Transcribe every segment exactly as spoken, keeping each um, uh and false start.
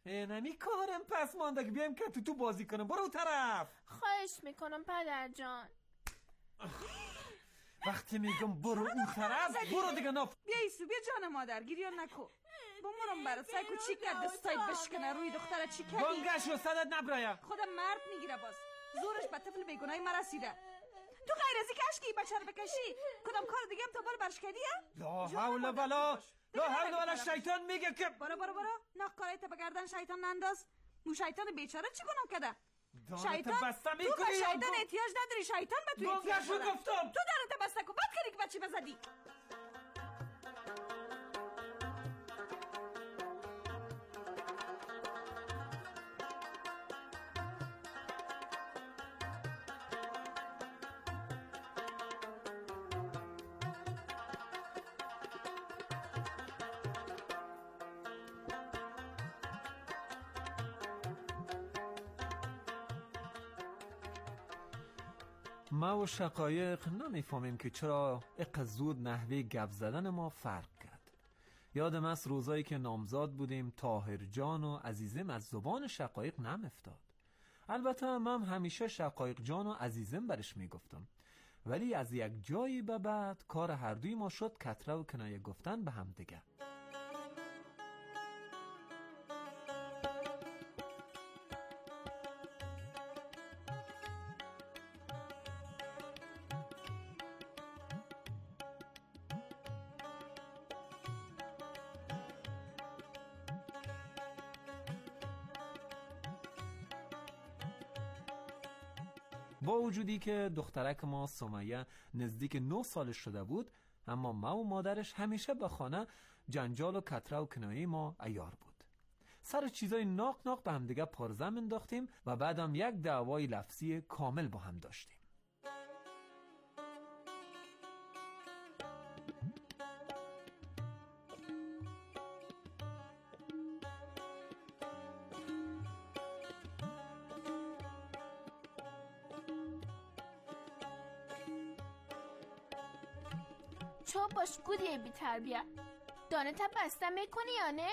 نمی کارم پس مانده که بیایم که تو تو بازی کنم. برو طرف. خواهش میکنم پدر جان. وقتی میگم برو اون طرف برو دیگه. ناف بیا ایسو بیا جان مادر گریان نکو. بمورم برات سایکو چی کرد دستایت بشکنه روی دختره چی کردی؟ گنگش و صدت نبرایم. خودم مرد میگیره باز. زورش به طفل بیگناهی مرسیده. تو غیر از اینکه اشکی بچه رو بکشی کدام کار دیگه هم تا بار برش کردی؟ لا حول ولا لا حول ولا. شیطان میگه که برو برو برو ناخ کارایت به گردن شیطان ننداز. مو شیطان بیچاره چی گناه کرده؟ شیطان تو به شیطان احتیاج نداری. شیطان به تو احتیاج داره. گفتم تو درت بسته کن بعد کردی که بچی بزدی. ما و شقایق نمیفهمیم که چرا اقدر زود نحوه گپ زدن ما فرق کرد. یادم است روزایی که نامزاد بودیم طاهر جان و عزیزم از زبان شقایق نم افتاد. البته من همیشه شقایق جان و عزیزم برش میگفتم، ولی از یک جایی به بعد کار هر دوی ما شد کتره و کنایه گفتن به هم دیگه. با وجودی که دخترک ما سمیه نزدیک نه سالش شده بود، اما ما و مادرش همیشه به خانه جنجال و کتره و کنایه ما عیار بود. سر چیزای ناق ناق به هم دیگه پرزم انداختیم و بعدم یک دعوای لفظی کامل با هم داشتیم. چو باش گودیه بی تربیه دانه تا بسته میکنی یا نه؟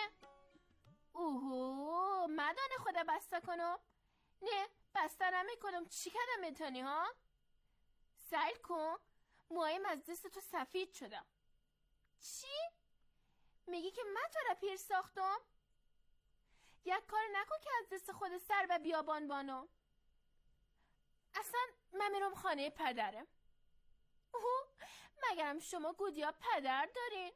اوهو مدانه خدا بسته کنم؟ نه بسته نمیکنم. چی کردم میتونی ها؟ سیل کن موهایم از دست تو سفید شدم. چی؟ میگی که من تو را پیر ساختم؟ یک کار نکن که از دست خود سر و بیابان بانم. اصلا من میرم خانه پدرم. اوه مگرم شما گودیا پدر دارین؟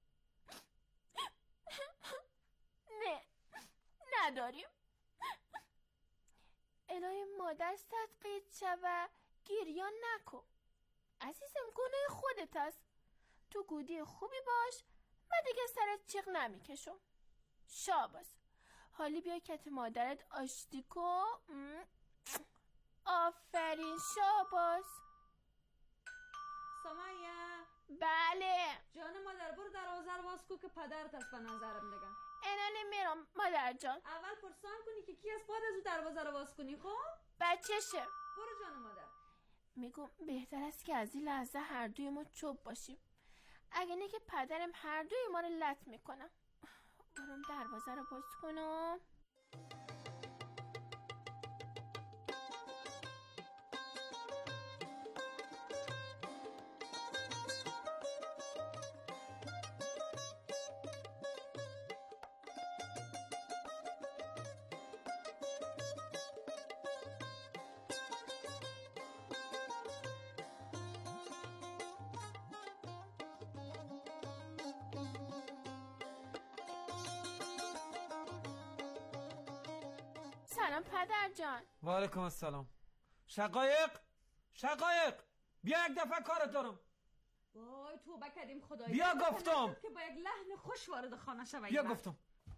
نه نداریم. الهی مادر صدقیت شوه گریان نکن عزیزم. گناه خودت است. تو گودی خوبی باش و دیگه سرت چیغ نمیکشم. شاباس حالی بیا کت مادرت آشتی کن. آفرین شاباس. سمیه بله جان مادر برو دروازه رو باز کن که پدرت است به نظرم دیگه. اینا نمیرم مادر جان. اول پرسان کنی که کی است بعد از او دروازه رو باز کنی. خب بچشه برو جان مادر. میگم بهتر است که از این لحظه هر دوی ما چوب باشیم. اگه نه که پدرم هر دوی ما رو لط میکنم. برم دروازه رو باز کنم. سلام پدر جان. و علیکم السلام. شقایق شقایق بیا یک دفعه کارت دارم. وای تو بکدیم خدایی. بیا گفتم که با یک لحن خوش وارد خانه شوی. بیا گفتم.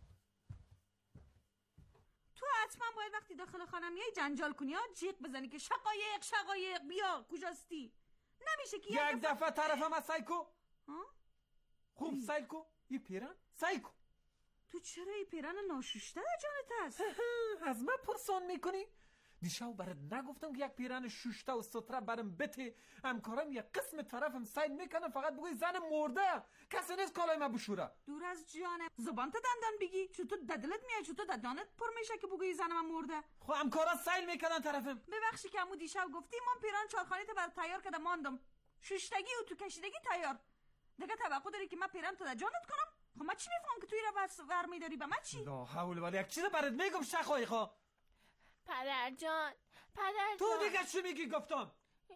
تو حتما باید وقتی داخل خانه میای جنجال کنی ها، جیغ بزنی که شقایق شقایق بیا کجاستی. نمیشه که یک دفعه, دفعه طرفم از سایکو. ها خوب سایکو ای پیرن سایکو. تو چرا ای پیرن ناشوشته جانت هست؟ از من پرسان میکنی؟ دیشب برات نگفتم که یک پیرن شوشته و ستره برم بته؟ همکارم یک قسم طرفم سعی میکنم فقط بگوی زن مرده، کسی نیست کالای من بشوره. دور از جانم، زبان تا دندان بگی. چطور ددلت میاد، چطور دندانت پر میشه که بگوی زن من مرده؟ خب همکارا سعی میکنن طرفم. ببخشی که امو دیشب گفتی من پیران چارخانه تا برات تیار کردم ماندم. شوشتگی و تو کشیدگی تیار. دیگه توقع داری که من پیران تا جانت کنم؟ خب من چی میفهم که توی را بس ور میداری به من چی؟ لا حول ولا یک چیز برات میگم شقایقا. پدر جان، پدر تو جان. دیگه چی میگی گفتم؟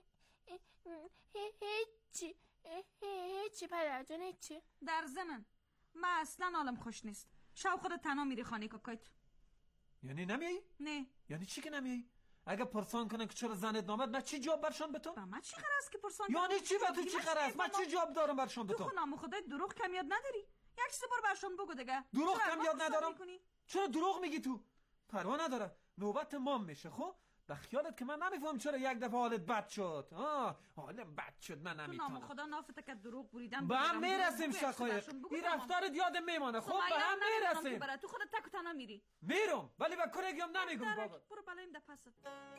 هیچی هیچی پدر جان، هیچی. در ضمن من اصلا حالم خوش نیست. شب خودت تنها میری خانه کاکایت. یعنی نمیایی؟ نه. یعنی چی که نمیایی؟ اگه پرسان کنن که چرا زنت نامد، من چی جواب برشان بتم؟ با من چی قرار است که پرسان یعنی چی به تو چی قرار است؟ من چی جواب دارم برشان بتم؟ تو خونم خدای دروغ کم یاد نداری؟ یک چیز بار برشان بگو دیگه. دروغ کم یاد ندارم؟ چرا دروغ میگی تو؟ پروا نداره، نوبت مام میشه. خب به خیالت که من نمیفهم چرا یک دفعه حالت بد شد. آه حالم بد شد، من نمیتونم. نام خدا نافته که دروغ بریدم. به هم میرسیم شقایق. این رفتارت یادم میمانه. خب به هم میرسیم. تو خودت تک و تنها میری. میرم ولی به کارگیم نمیگم بابا. برو بلایم ده پست.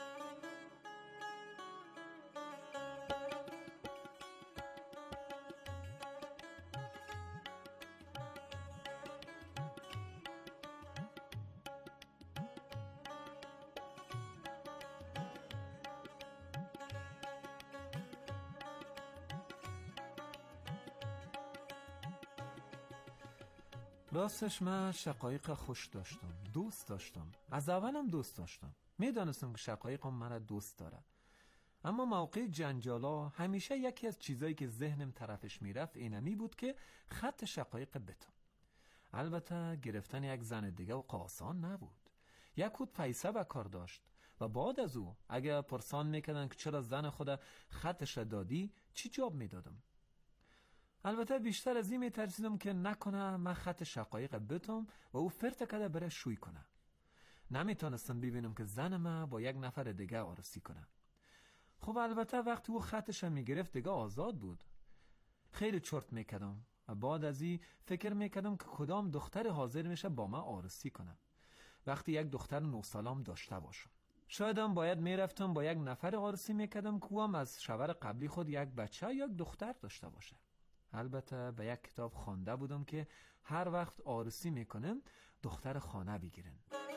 راستش من شقایق خوش داشتم، دوست داشتم، از اولم دوست داشتم. میدانستم که شقایقم مرا دوست داره. اما موقع جنجالا همیشه یکی از چیزایی که ذهنم طرفش میرفت اینمی بود که خط شقایق بتم. البته گرفتن یک زن دیگه و آسان نبود. یک خود پیسه و کار داشت و بعد از او اگه پرسان میکردن که چرا زن خود خطش را دادی، چی جواب میدادم؟ البته بیشتر از این میترسیدم که نکنه من خط شقایق بتم و او فرت کده بره شوی کنه. نمیتونستم ببینم که زن من با یک نفر دیگه عروسی کنه. خب البته وقتی او خطش میگرفت دیگه آزاد بود. خیلی چرت میکردم و بعد از این فکر میکردم که کدام دختر حاضر میشه با من عروسی کنه وقتی یک دختر نه سالم داشته باشم. شایدم باید میرفتم با یک نفر عروسی میکردم که او هم از شوهر قبلی خود یک بچه یا یک دختر داشته باشه. البته به یک کتاب خوانده بودم که هر وقت عروسی میکنم دختر خانه بگیرن.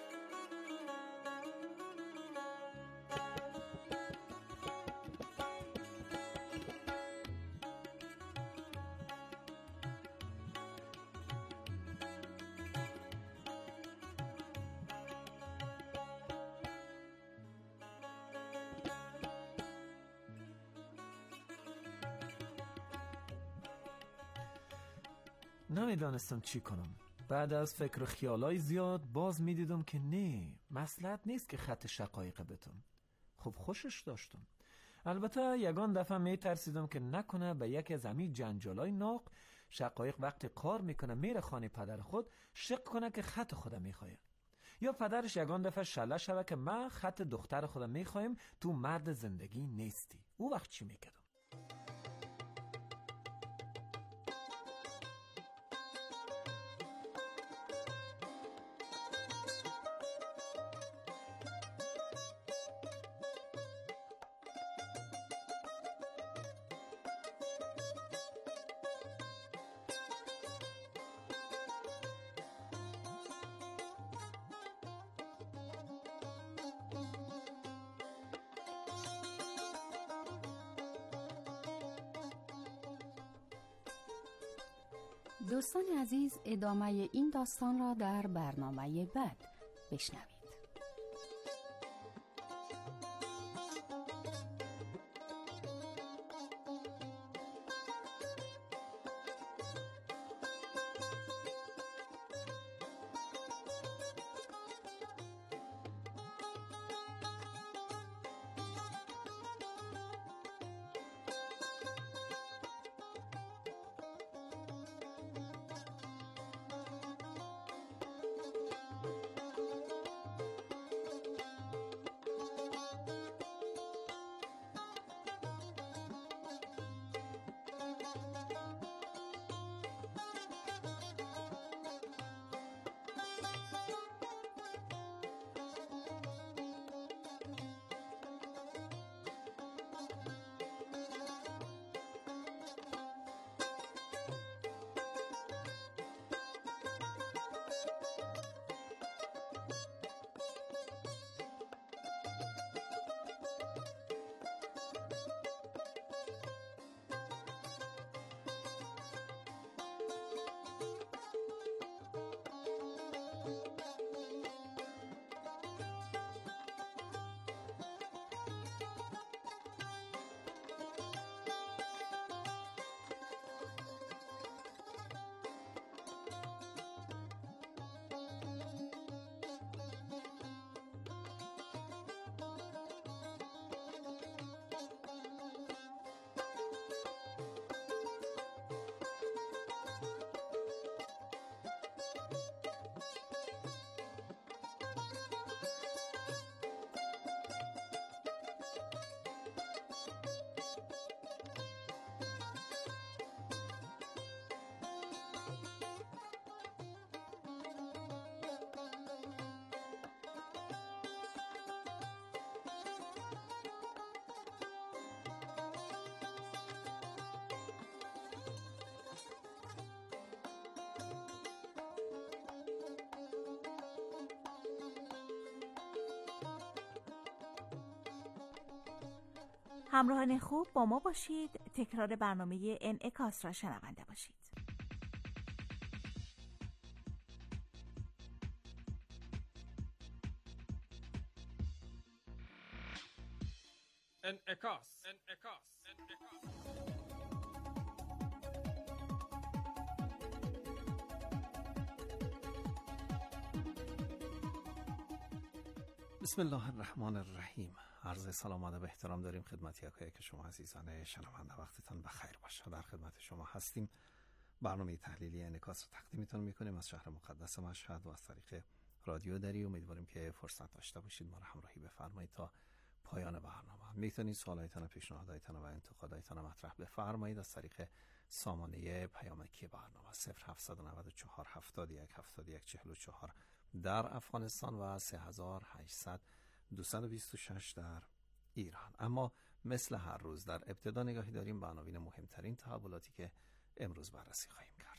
نمیدانستم چی کنم. بعد از فکر و خیالای زیاد باز میدیدم که نه، مصلحت نیست که خط شقایق بتم. خب خوشش داشتم. البته یگان دفعه می ترسیدم که نکنه به یکی از همین جنجالای ناق شقایق وقتی کار میکنه میره خانه پدر خود شق کنه که خط خودم میخواه، یا پدرش یگان دفعه شله شوه که من خط دختر خودم میخوایم، تو مرد زندگی نیستی. او وقت چی میکردم؟ دوستان عزیز، ادامه این داستان را در برنامه بعد بشنوید. همراهان خوب با ما باشید. تکرار برنامه انعکاس را شنونده باشید. انعکاس انعکاس انعکاس بسم الله الرحمن الرحیم. عرض سلام و ادب و احترام داریم خدمت یکایک شما عزیزان شنونده. وقتتان بخیر باشه. در خدمت شما هستیم. برنامه تحلیلی انعکاس رو تقدیمتون میکنیم از شهر مقدس مشهد و از طریق رادیو دری. امیدواریم که فرصت داشته باشید ما رو همراهی بفرمایید تا پایان برنامه. میتونید سوالایتان، پیشنهاداتتان و انتقاداتتان مطرح بفرمایید از طریق سامانه پیامکی برنامه صفر هفتصد و نود و چهار هفتاد و یک هفتاد و یک چهل و چهار در افغانستان و سه هزار و هشتصد دویست و بیست و شش در ایران. اما مثل هر روز در ابتدا نگاهی داریم به عناوین مهمترین تحولاتی که امروز بررسی خواهیم کرد.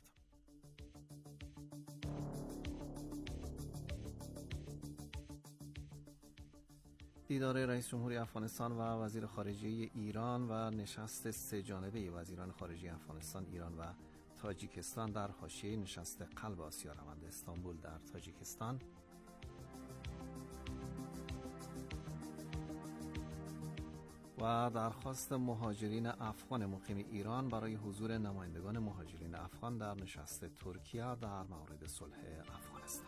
دیدار رئیس جمهوری افغانستان و وزیر خارجه ایران و نشست سه جانبه وزیران خارجه افغانستان، ایران و تاجیکستان در حاشیه نشست قلب آسیا روند استانبول در تاجیکستان. و درخواست مهاجرین افغان مقیم ایران برای حضور نمایندگان مهاجرین افغان در نشست ترکیه در مورد صلح افغانستان.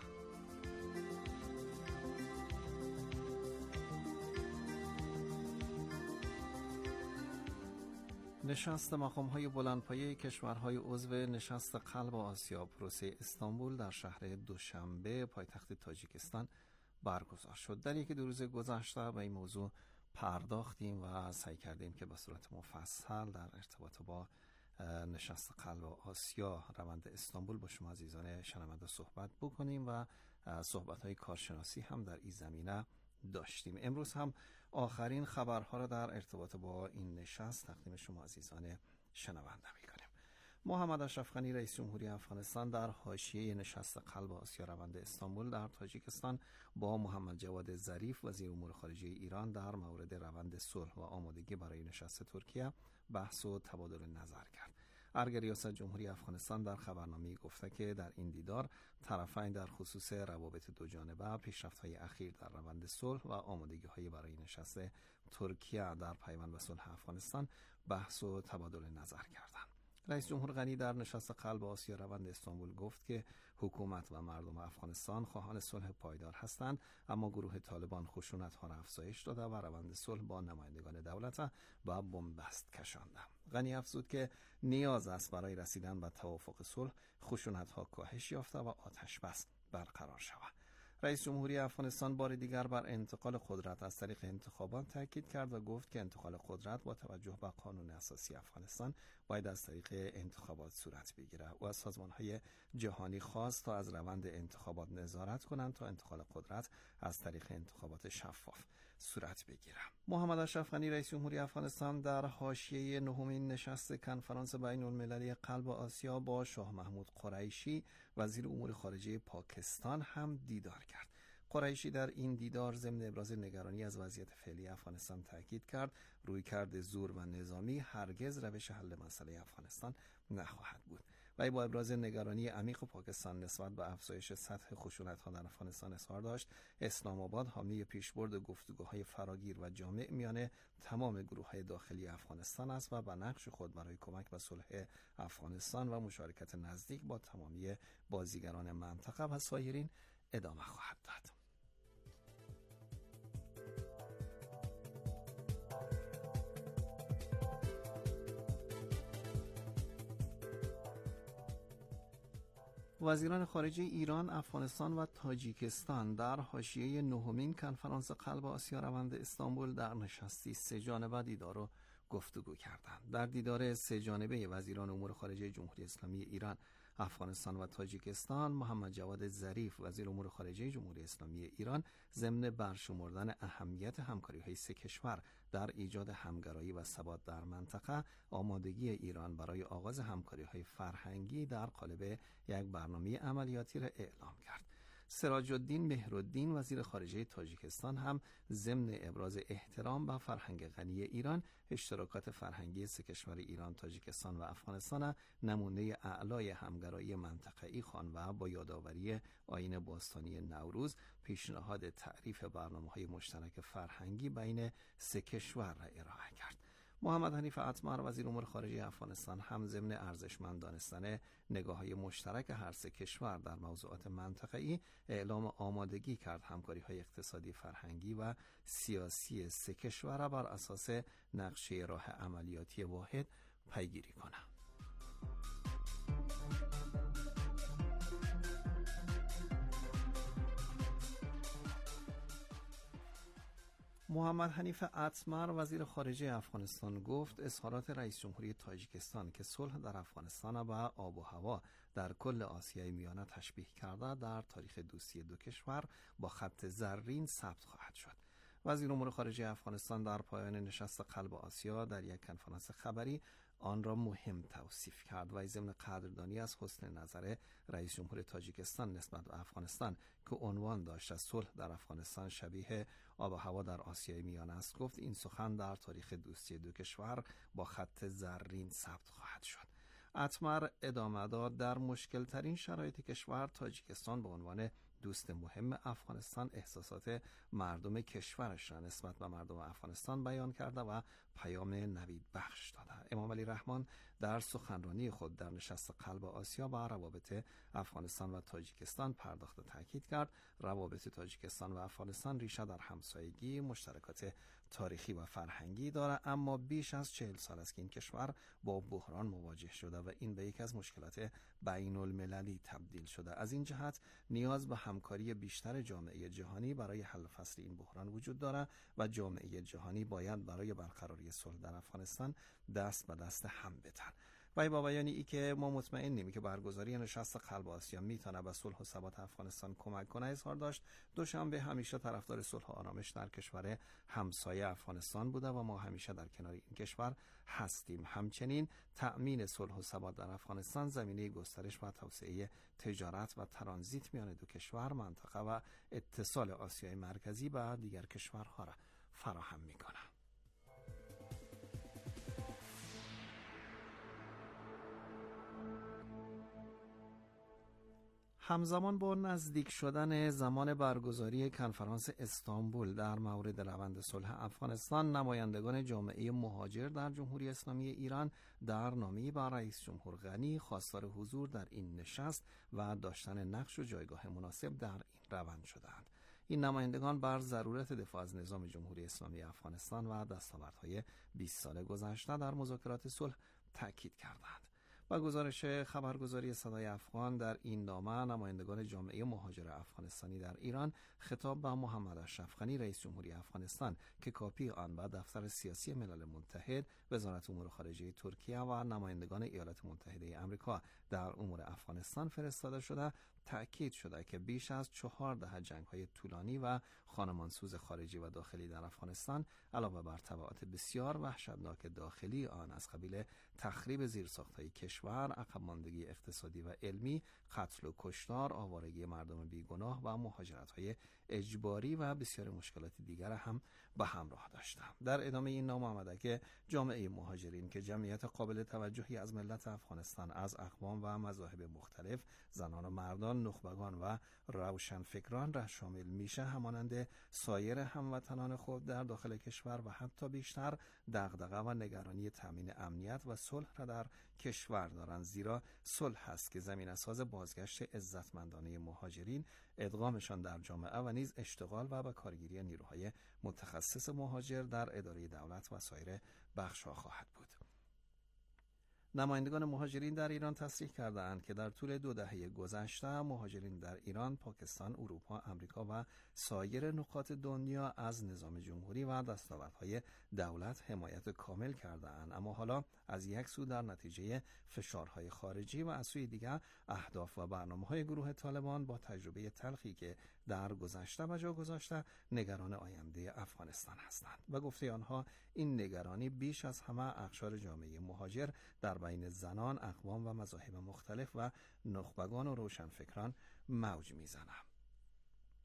نشست مقام‌های بلندپایه کشورهای عضو نشست قلب آسیا پروسه استانبول در شهر دوشنبه پایتخت تاجیکستان برگزار شد. در یک دو روز گذشته به این موضوع پرداختیم و سعی کردیم که به صورت مفصل در ارتباط با نشست قلب آسیا روند استانبول با شما عزیزان شنونده صحبت بکنیم و صحبت‌های کارشناسی هم در این زمینه داشتیم. امروز هم آخرین خبرها را در ارتباط با این نشست تقدیم شما عزیزان شنونده می‌کنیم. محمد اشرف غنی رئیس جمهوری افغانستان در حاشیه نشست قلب آسیا روند استانبول در تاجیکستان با محمد جواد ظریف وزیر امور خارجه ایران در مورد روند صلح و آمادگی برای نشست ترکیه بحث و تبادل نظر کرد. ارگ ریاست جمهوری افغانستان در خبرنامه‌ای گفته که در این دیدار طرفین در خصوص روابط دو جانبه، پیشرفت‌های اخیر در روند صلح و آمادگی‌های برای نشست ترکیه در پیوند به صلح افغانستان بحث و تبادل نظر کردند. رئیس جمهور غنی در نشست قلب آسیا روند استانبول گفت که حکومت و مردم افغانستان خواهان صلح پایدار هستند، اما گروه طالبان خشونت‌ها را افزایش داده و روند صلح با نمایندگان دولت و بنبست کشانده. غنی افزود که نیاز است برای رسیدن به توافق صلح خشونت‌ها کاهش یافته و آتش بس برقرار شود. رئیس جمهوری افغانستان بار دیگر بر انتقال قدرت از طریق انتخابات تاکید کرد و گفت که انتقال قدرت با توجه به قانون اساسی افغانستان باید از طریق انتخابات صورت بگیرد و از سازمان‌های جهانی خواست تا از روند انتخابات نظارت کنند تا انتقال قدرت از طریق انتخابات شفاف صورت بگیرد. محمد اشرف غنی رئیس جمهوری افغانستان در حاشیه نهمین نشست کنفرانس بین المللی قلب آسیا با شاه محمود قریشی وزیر امور خارجه پاکستان هم دیدار کرد. قریشی در این دیدار ضمن ابراز نگرانی از وضعیت فعلی افغانستان تاکید کرد رویکرد زور و نظامی هرگز روش حل مسئله افغانستان نخواهد بود. و با ابراز نگرانی عمیق پاکستان نسبت به افزایش سطح خشونت‌ها در افغانستان اظهار داشت. اسلام آباد حامی پیشبرد گفتگوهای فراگیر و جامع میان تمام گروه‌های داخلی افغانستان است و به نقش خود برای کمک به صلح افغانستان و مشارکت نزدیک با تمامی بازیگران منطقه و سایرین ادامه خواهد داد. وزیران خارجه ایران، افغانستان و تاجیکستان در حاشیه نهمین کنفرانس قلب آسیا روند استانبول در نشستی سه جانبه دیدار و گفتگو کردند. در دیدار سه جانبه وزیران امور خارجه جمهوری اسلامی ایران، افغانستان و تاجیکستان، محمد جواد ظریف وزیر امور خارجه جمهوری اسلامی ایران ضمن برشمردن اهمیت همکاری‌های سه کشور در ایجاد همگرایی و ثبات در منطقه، آمادگی ایران برای آغاز همکاری‌های فرهنگی در قالب یک برنامه عملیاتی را اعلام کرد. سراج الدین مهرالدین وزیر خارجه تاجیکستان هم ضمن ابراز احترام به فرهنگ غنی ایران، اشتراکات فرهنگی سه کشور ایران، تاجیکستان و افغانستان نمونه اعلای همگرایی منطقه‌ای خوان و با یادآوری آیین باستانی نوروز پیشنهاد تعریف برنامه‌های مشترک فرهنگی بین سه کشور را ارائه کرد. محمد حنیف اتمر وزیر امور خارجه افغانستان هم ضمن ارزشمند دانستن نگاه‌های مشترک هر سه کشور در موضوعات منطقه‌ای اعلام آمادگی کرد همکاری‌های اقتصادی، فرهنگی و سیاسی سه کشور را بر اساس نقشه راه عملیاتی واحد پیگیری کنند. محمد حنیف اتمر وزیر خارجه افغانستان گفت اظهارات رئیس جمهوری تاجیکستان که صلح در افغانستان و آب و هوا در کل آسیای میانه تشبیه کرده در تاریخ دوستی دو کشور با خط زرین ثبت خواهد شد. وزیر امور خارجه افغانستان در پایان نشست قلب آسیا در یک کنفرانس خبری آن را مهم توصیف کرد و ضمن قدردانی از حسن نظر رئیس جمهور تاجیکستان نسبت به افغانستان که عنوان داشت از صلح در افغانستان شبیه آب و هوا در آسیای میانه است گفت این سخن در تاریخ دوستی دو کشور با خط زرین ثبت خواهد شد. اتمر ادامه داد در مشکل ترین شرایط کشور تاجیکستان به عنوان دوست مهم افغانستان احساسات مردم کشورش را نسبت به مردم افغانستان بیان کرده و پیام نوید بخش داده. امام علی رحمان در سخنرانی خود در نشست قلب آسیا با روابط افغانستان و تاجیکستان پرداخت و تاکید کرد روابط تاجیکستان و افغانستان ریشه در همسایگی، مشترکات تاریخی و فرهنگی دارد، اما بیش از چهل سال است که این کشور با بحران مواجه شده و این به یکی از مشکلات بین المللی تبدیل شده. از این جهت نیاز به همکاری بیشتر جامعه جهانی برای حل فصل این بحران وجود دارد و جامعه جهانی باید برای برقراری صلح در افغانستان دست به دست هم بتن. و با بیانی ای که ما مطمئنیم که برگزاری نشست قلب آسیا میتونه به صلح و ثبات افغانستان کمک کنه اظهار داشت. دوشنبه همیشه طرفدار صلح و آرامش در کشور همسایه افغانستان بوده و ما همیشه در کنار این کشور هستیم. همچنین تأمین صلح و ثبات در افغانستان زمینه گسترش و توسعه تجارت و ترانزیت میان دو کشور، منطقه و اتصال آسیای مرکزی به دیگر کشورها را فراهم میکنه. همزمان با نزدیک شدن زمان برگزاری کنفرانس استانبول در مورد روند صلح افغانستان، نمایندگان جامعه مهاجر در جمهوری اسلامی ایران در نامه‌ای به رئیس جمهور غنی خواستار حضور در این نشست و داشتن نقش و جایگاه مناسب در این روند شدند. این نمایندگان بر ضرورت دفاع از نظام جمهوری اسلامی افغانستان و دستاوردهای بیست سال گذشته در مذاکرات صلح تاکید کردند. با گزارش خبرگزاری صدای افغان در این نامه، نمایندگان جامعه مهاجر افغانستانی در ایران خطاب به محمد اشرف غنی رئیس جمهوری افغانستان که کاپی آن به دفتر سیاسی ملل متحد، وزارت امور خارجه ترکیه و نمایندگان ایالات متحده آمریکا در امور افغانستان فرستاده شده، تأکید شده که بیش از چهار دهه جنگ‌های طولانی و خانمانسوز خارجی و داخلی در افغانستان علاوه بر تبعات بسیار وحشتناک داخلی آن از قبیل تخریب زیرساخت‌های کشور، عقب‌ماندگی اقتصادی و علمی، قتل و کشتار، آوارگی مردم بیگناه و مهاجرت‌های اجباری و بسیار مشکلات دیگر هم به همراه داشتند. در ادامه این نامه آمده که جامعه مهاجرین که جمعیت قابل توجهی از ملت افغانستان از اقوام و مذاهب مختلف، زنان و مردان، نخبگان و روشنفکران را شامل میشه، همانند سایر هموطنان خود در داخل کشور و حتی بیشتر دغدغه و نگرانی تامین امنیت و صلح را در کشور دارند، زیرا صلح است که زمین ساز بازگشت عزتمندانه مهاجرین، ادغامشان در جامعه و نیز اشتغال و به کارگیری نیروهای متخصص مهاجر در اداره دولت و سایر بخش‌ها خواهد بود. نمایندگان مهاجرین در ایران تصریح کردند که در طول دو دهه گذشته مهاجرین در ایران، پاکستان، اروپا، آمریکا و سایر نقاط دنیا از نظام جمهوری و دستاوردهای دولت حمایت کامل کرده‌اند، اما حالا از یک سو در نتیجه فشارهای خارجی و از سوی دیگر اهداف و برنامه‌های گروه طالبان با تجربه تلخی که در گذشته به جا گذاشته نگران آینده افغانستان هستند و گفته آنها این نگرانی بیش از همه اقشار جامعه مهاجر در بین زنان، اقوام و مذاهب مختلف و نخبگان و روشنفکران موج میزنند.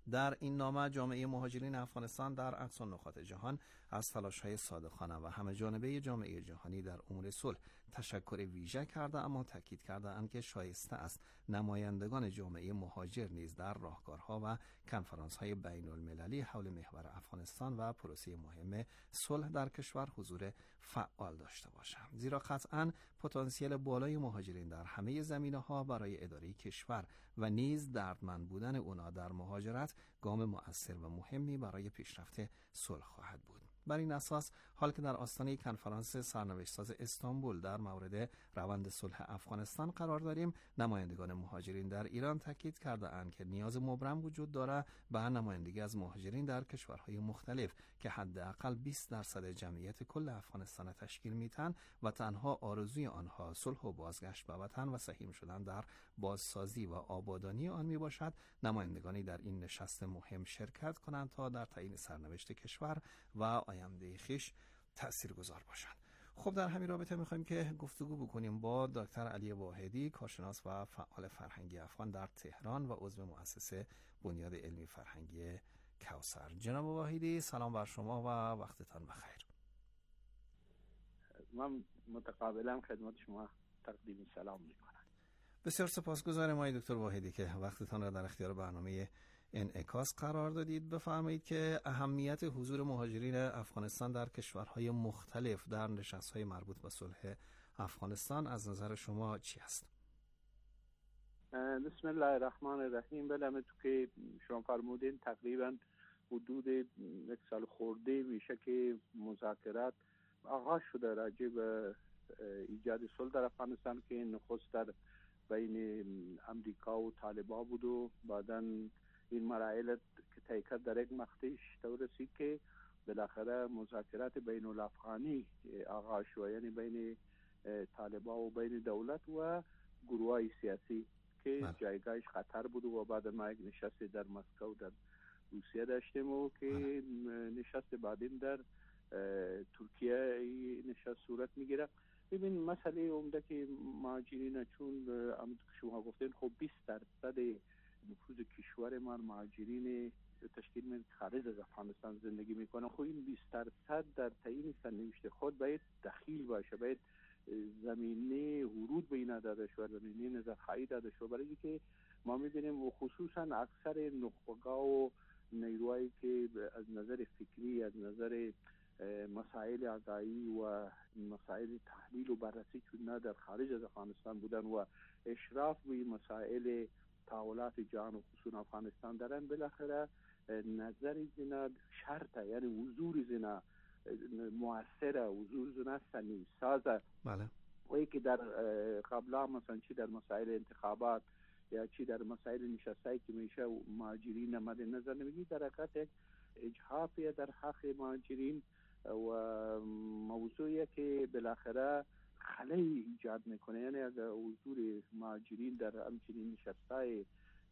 در این نامه جامعه مهاجرین افغانستان در اقصا نقاط جهان از تلاش‌های صادقانه و همه جانبه جامعه جهانی در امور صلح تشکر ویژه کرده، اما تاکید کرده‌اند که شایسته است نمایندگان جامعه مهاجر نیز در راهکارها و کنفرانس‌های بین‌المللی حول محور افغانستان و پروسه مهم صلح در کشور حضور فعال داشته باشند، زیرا قطعاً پتانسیل بالای مهاجرین در همه زمینه‌ها برای اداره کشور و نیز دردمند بودن اونا در مهاجرت گام مؤثر و مهمی برای پیشرفت صلح خواهد بود. بر این اساس حال که در آستانه کنفرانس سرنوشت‌ساز استانبول در مورد روند صلح افغانستان قرار داریم، نمایندگان مهاجرین در ایران تاکید کرده‌اند که نیاز مبرم وجود دارد به نمایندگی از مهاجرین در کشورهای مختلف که حداقل بیست درصد جمعیت کل افغانستان تشکیل می‌دهند و تنها آرزوی آنها صلح و بازگشت به وطن و سهیم شدن در بازسازی و آبادانی آن میباشد، نمایندگانی در این نشست مهم شرکت کنند تا در تعیین سرنوشت کشور و آینده خویش تاثیرگذار باشند. خب در همین رابطه می‌خوایم که گفتگو بکنیم با دکتر علی واحدی، کارشناس و فعال فرهنگی افغان در تهران و عضو مؤسسه بنیاد علمی فرهنگی کوثر. جناب واحدی، سلام بر شما و وقتتان بخیر. من متقابلا خدمت شما تقدیم سلام میکنم. بسیار سپاسگزارم آقای دکتر واحدی که وقتتان را در اختیار برنامه انعکاس قرار دادید. بفرمایید که اهمیت حضور مهاجرین افغانستان در کشورهای مختلف در نشست‌های مربوط به صلح افغانستان از نظر شما چی است؟ بسم الله الرحمن الرحیم. بله، تو که شما فرمودین تقریبا حدود یک سال خورده میشه که مذاکرات آغاز شده راجع به ایجاد صلح در افغانستان که نخست در بین امریکا و طالبان بود و بعداً این مراحل که طی کرد در یک مقطعش تا رسید که بالاخره مذاکرات بین الافغانی آغاز شد، یعنی بین طالبان و بین دولت و گروه‌های سیاسی که بله. جایگاهش خطر بود و بعد ما یک نشست در مسکو در روسیه داشتیم و که نشست بعدین در ترکیه نشست صورت میگیره. ببین مسئله عمده که مهاجرین چون همونطور که شما گفتین خب بیست درصد نفوذ کشور ما مهاجرین تشکیل میده خارج از افغانستان زندگی میکنن. خب این بیست درصد در تعیین سرنوشت خود باید دخیل باشه، باید زمینه ورود به اینا داده شود، زمینه نظرخواهی داده شود، برای اینکه ما میبینیم و خصوصا اکثر نخبگان و نیروهایی که از نظر فکری، از نظر مسائل آگاهی و مسائل تحلیل و بررسی چون در خارج از افغانستان بودن و اشراف به مسائل تحولات جهان و خصوصا افغانستان دارن، بالاخره نظر زنا شرطه، یعنی حضور زنا مؤثره، حضور زنا سنی سازه. بله. وی که در قبلا مثلا چی در مسائل انتخابات یا چی در مسائل نشستایی که میشه مهاجرین مد نظر نمیگی، در حقیقت یک اجحافی در حق مهاجرین و موضوعی که بالاخره خلایی ایجاد میکنه. یعنی اگر حضور مهاجرین در همچنین نشستای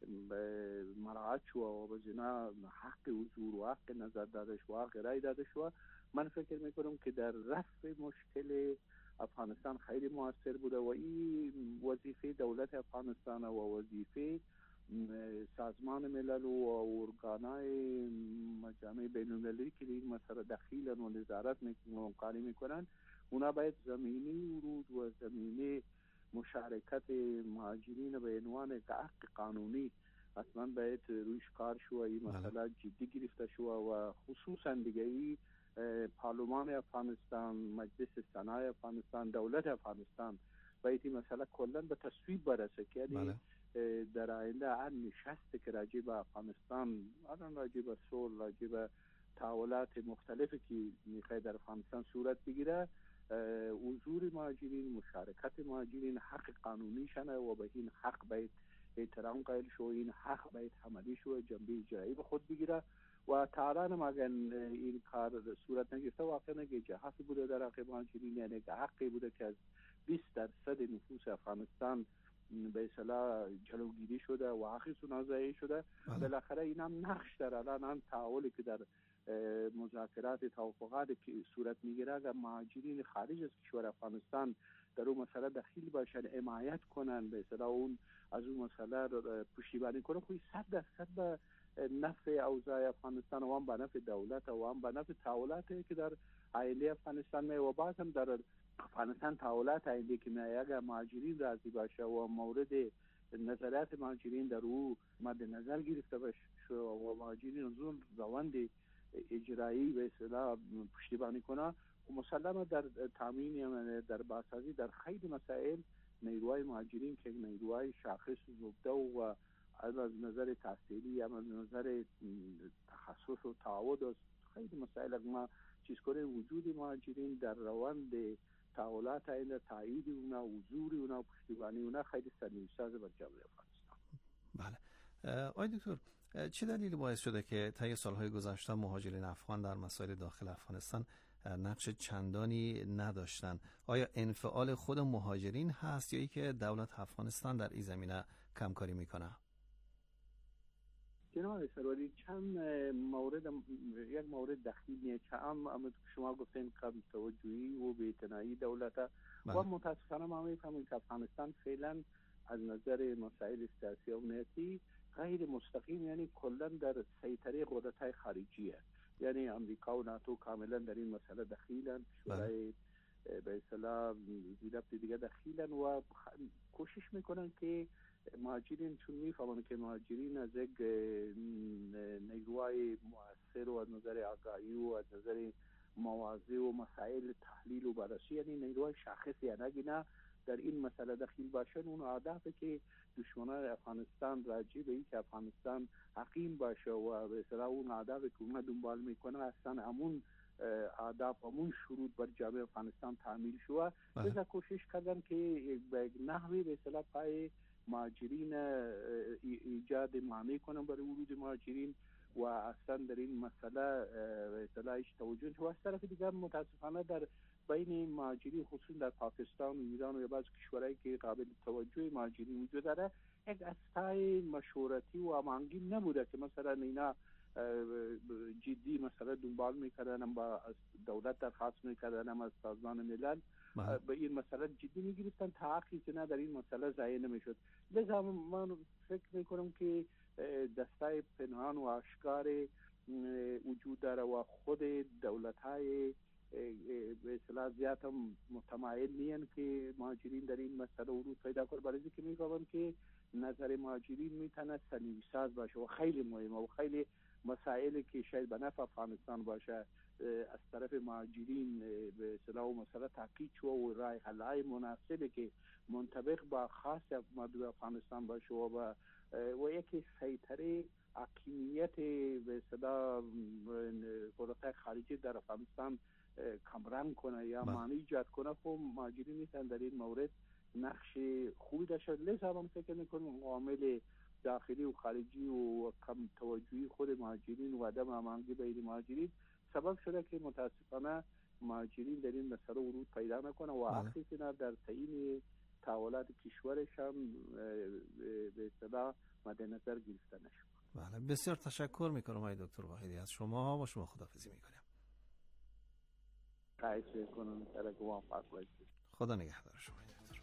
مراعات شو و بزنا حق حضور و حق نظر داده شو و حق رای داده شو، من فکر میکنم که در رفع مشکل افغانستان خیلی موثر بوده و این وظیفه دولت افغانستان و وظیفه سازمان ملل و ارگانهای مجامع بین المللی که این مسئله دخیلن و نظارت منقلی میکنن، اونا باید زمینی ورود و زمینی مشارکت مهاجرین به عنوان حق قانونی حتما باید رویش کار شو، این مسئله جدی گرفته شو و خصوصا دیگه ای پارلمان افغانستان، مجلس سنای افغانستان، دولت افغانستان باید این مسئله کلا به تصویب برسه که یعنی در آینده هر نشست که راجع به افغانستان، الان راجع به صلح، راجع به تحولات مختلفی که میخواد در افغانستان صورت بگیره، حضور مهاجرین، مشارکت مهاجرین حق قانونی شنه و به این حق باید احترام قائل شو، این حق باید عملی شو، جنبه اجرایی به خود بگیره و تعالان ما اگر این کار صورت نگرفته واقعا که جهافی بوده در حق مهاجرین، یعنی که حقی بوده که از بیست درصد نفوس افغانستان به اصطلاح جلوگیری شده و حقیقتون آزایی شده. بالاخره این هم نقش داره. الان هم تعالی که در مذاکرات توافقات که صورت میگیره اگر مهاجرین خارج از کشور افغانستان در اون مسئله دخیل باشن، حمایت کنن، به اصطلاح اون از اون مسئله پشتیبانی کنن، خب صد درصد به نفع اوضاع افغانستان و هم به نفع دولت و هم به نفع تحولاتی که در آینده افغانستان می و بعد هم در افغانستان تحولات آینده که می اگر مهاجرین راضی باشه و مورد نظرات مهاجرین در او مد نظر گرفته باشه و مهاجرین از اون روند اجرایی به اصطلاح پشتیبانی کنه و مسلما در تامین در بازسازی در خیلی مسائل نیروهای مهاجرین که نیروهای شاخص زبده و از نظر تحصیلی از نظر تخصص و تعهد و خیلی مسائل ما چیز کنه وجود مهاجرین در روند تحولات این تایید اونا حضور اونا پشتیبانی اونا خیلی سرنوشت بر جامعه افغانستان. بله. آقای دکتر چه دلیلی باعث شده که طی سالهای گذشته مهاجرین افغان در مسائل داخل افغانستان نقش چندانی نداشتن؟ آیا انفعال خود مهاجرین هست یا ای که دولت افغانستان در این زمینه کمکاری میکنه؟ جناب سروری چند مورد یک مورد دخیل که هم اما شما گفتین کم توجهی و بی‌اعتنایی دولت و متاسفانه ما میفهمیم که افغانستان فعلا از نظر مسائل سیاسی و امنیتی غیر مستقیم یعنی کلا در سیطره قدرت‌های خارجیه، یعنی امریکا و ناتو کاملا در این مسئله دخیلن، شورای به اصطلاح دیگه دخیلن و کوشش میکنن که مهاجرین چون میفهمن که مهاجرین از یک نیروهای مؤثر و از نظر آگاهی و از نظر مواضع و مسائل تحلیل و بررسی یعنی نیروهای شاخصی یعنی نه در این مسئله دخیل باشن اون اهدافی که دشمنان افغانستان راجع به این که افغانستان حقیم باشه و به اصطلاح اون اهدافی که اونها دنبال میکنه اصلا همون اهداف همون شروط بر جامعه افغانستان تعمیل شده لذا کوشش کردن که به نحوی به اصطلاح پای مهاجرین ایجاد مانع کنن برای ورود مهاجرین و اصلا در این مسئله به اصطلاح توجه و از طرف دیگر متاسفانه در بین مهاجرین خصوصا در پاکستان و ایران و بعض کشورهایی که قابل توجه مهاجرین وجود داره یک اسطای مشورتی و هماهنگی نبوده که مثلا اینا جدی مثلا دنبال میکردن هم با دولت درخواست میکردن هم از سازمان ملل به این مسئله جدی میگرفتن تا آخری که نه در این مسئله ضایع نمیشد. لذا من فکر میکنم که دستای پنهان و آشکار وجود داره و خود دولت های به اصطلاح زیاد هم متمایل نیستن که مهاجرین در این مسئله ورود پیدا کنه، برای اینکه میگم که نظر مهاجرین میتونه سنویساز باشه و خیلی مهمه و خیلی مسائلی که شاید به نفع افغانستان باشه از طرف مهاجرین به اصطلاح و مسئله تحقیق شو و رای حلای مناسبی که منطبق با خاص موضوع افغانستان باشه و با و یکی سیطره حاکمیت به اصطلاح قدرت خارجی در افغانستان کمرنگ کنه یا مانع ایجاد کنه خب مهاجرین میتونن در این مورد نقش خوبی داشته. لذا من فکر میکنم عامل داخلی و خارجی و کم توجهی خود مهاجرین و عدم هماهنگی بین مهاجرین سبب شده که متاسفانه مهاجرین در این مسئله ورود پیدا نکنه و آخری که در تعیین تحولات کشورش هم به اصطلاح مد نظر گرفته نشد. بله بسیار تشکر میکنم آقای دکتر واحدی از شما با شما خداحافظی میکنم. خواهش میکنم در موفق باشید. خدا نگهدار شما دکتر.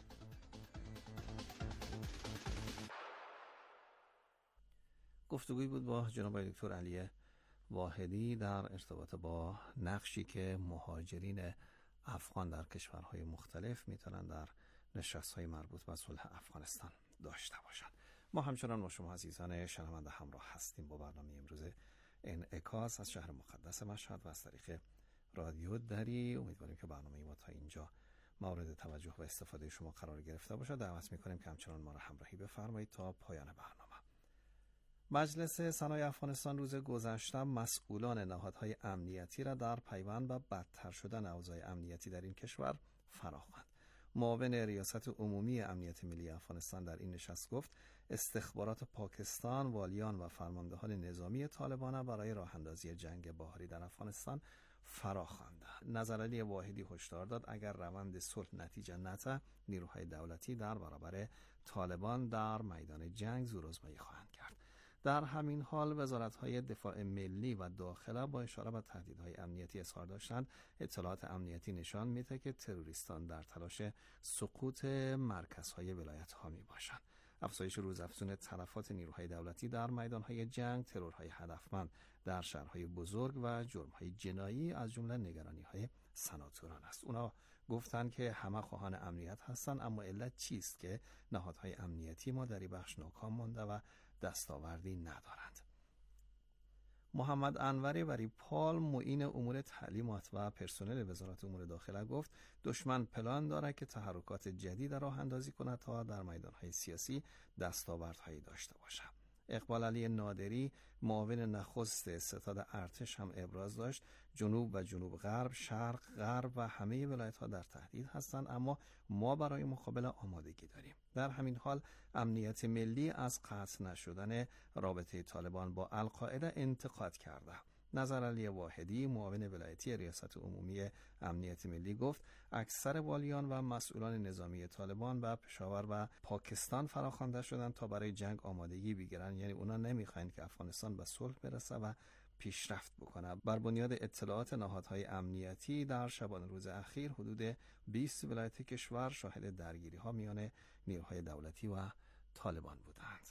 گفتگوی بود با جناب دکتر علی واحدی در ارتباط با نقشی که مهاجرین افغان در کشورهای مختلف میتونن در نشست‌های مربوط به صلح افغانستان داشته باشند. ما همچنان با شما عزیزان شنونده همراه هستیم با برنامه امروز انعکاس از شهر مقدس مشهد و از طریق رادیو دری. امیدواریم که برنامه ما تا اینجا مورد توجه و استفاده شما قرار گرفته باشد. دعوت می‌کنیم که همچنان ما را همراهی بفرمایید تا پایان برنامه. مجلس سنای افغانستان روز گذشته مسئولان نهادهای امنیتی را در پیوند به بدتر شدن اوضاع امنیتی در این کشور فراخواند. معاون ریاست عمومی امنیت ملی افغانستان در این نشست گفت استخبارات پاکستان والیان و فرماندهان نظامی طالبان برای راه اندازی جنگ بهاری در افغانستان فراخوانده. نظرعلی واحدی هشدار داد اگر روند صلح نتیجه نده نیروهای دولتی در برابر طالبان در میدان جنگ زورآزمایی خواهند کرد. در همین حال وزارت‌های دفاع ملی و داخله با اشاره به تهدیدهای امنیتی اظهار داشتند اطلاعات امنیتی نشان می‌دهد که تروریستان در تلاش سقوط مرکزهای ولایت‌ها می‌باشند. افزایش روزافزون تلفات نیروهای دولتی در میدانهای جنگ، ترورهای هدفمند در شهرهای بزرگ و جرمهای جنایی از جمله نگرانی‌های سناتوران است. اونا گفتند که همه خواهان امنیت هستند، اما علت چیست که نهادهای امنیتی ما در این بخش ناکام مانده و دستاوردی ندارند. محمد انور وریپال معین امور تعلیمات و پرسنل وزارت امور داخله گفت دشمن پلان دارد که تحرکات جدید راه اندازی کند تا در میدانهای سیاسی دستاوردهایی داشته باشد. اقبال علی نادری معاون نخست ستاد ارتش هم ابراز داشت جنوب و جنوب غرب، شرق غرب و همه ولایت‌ها در تهدید هستند، اما ما برای مقابله آمادگی داریم. در همین حال امنیت ملی از قطع نشدن رابطه طالبان با القاعده انتقاد کرده. نظر علی واحدی معاون ولایتی ریاست عمومی امنیت ملی گفت اکثر والیان و مسئولان نظامی طالبان به پشاور و پاکستان فراخوانده شدند تا برای جنگ آمادگی بگیرند، یعنی اونا نمیخواین که افغانستان به صلح برسه و پیشرفت بکنه. بر بنیاد اطلاعات نهادهای امنیتی در شبانه روز اخیر حدود بیست ولایت کشور شاهد درگیری ها میان نیروهای دولتی و طالبان بودند.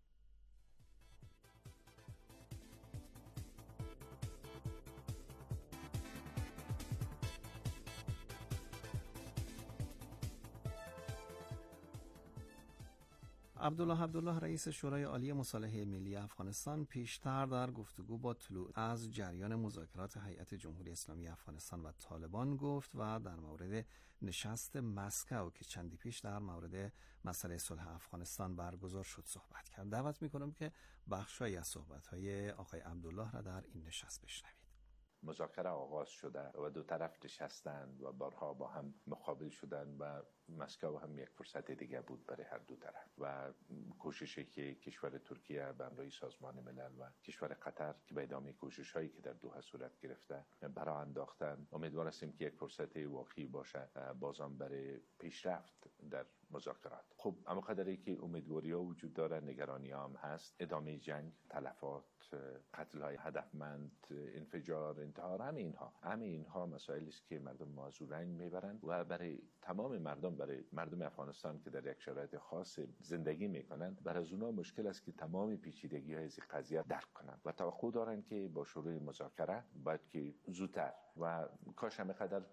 عبدالله عبدالله رئیس شورای عالی مصالحه ملی افغانستان پیشتر در گفتگو با طلوع از جریان مذاکرات هیئت جمهوری اسلامی افغانستان و طالبان گفت و در مورد نشست مسکو که چندی پیش در مورد مسئله صلح افغانستان برگزار شد صحبت کرد. دعوت می‌کنم که بخشی از صحبت‌های آقای عبدالله را در این نشست بشنوید. مذاکره آغاز شده و دو طرف نشستند و بارها با هم مقابل شدند و مسکو هم یک فرصت دیگه بود برای هر دو طرف و کوششی که کشور ترکیه به همراه سازمان ملل و کشور قطر که به ادامه کوشش‌هایی که در دوحه صورت گرفته برای انداختن، امیدوار هستیم که یک فرصت واقعی باشه بازم برای پیشرفت در مذاکرات. خب اما قدری که امیدواری‌ها وجود داره، نگرانی‌ها هم هست. ادامه جنگ، تلفات، قتل‌های هدفمند، انفجار، انتحار، همه اینها همه اینها مسائلی است که مردم موضوع رنگ میبرند و برای تمام مردم، برای مردم افغانستان که در یک شرایط خاص زندگی میکنند، برای از اونها مشکل است که تمام پیچیدگی‌های از قضیه درک کنند و توقع دارند که با شروع مذاکره باید که زودتر و کاش همه قدر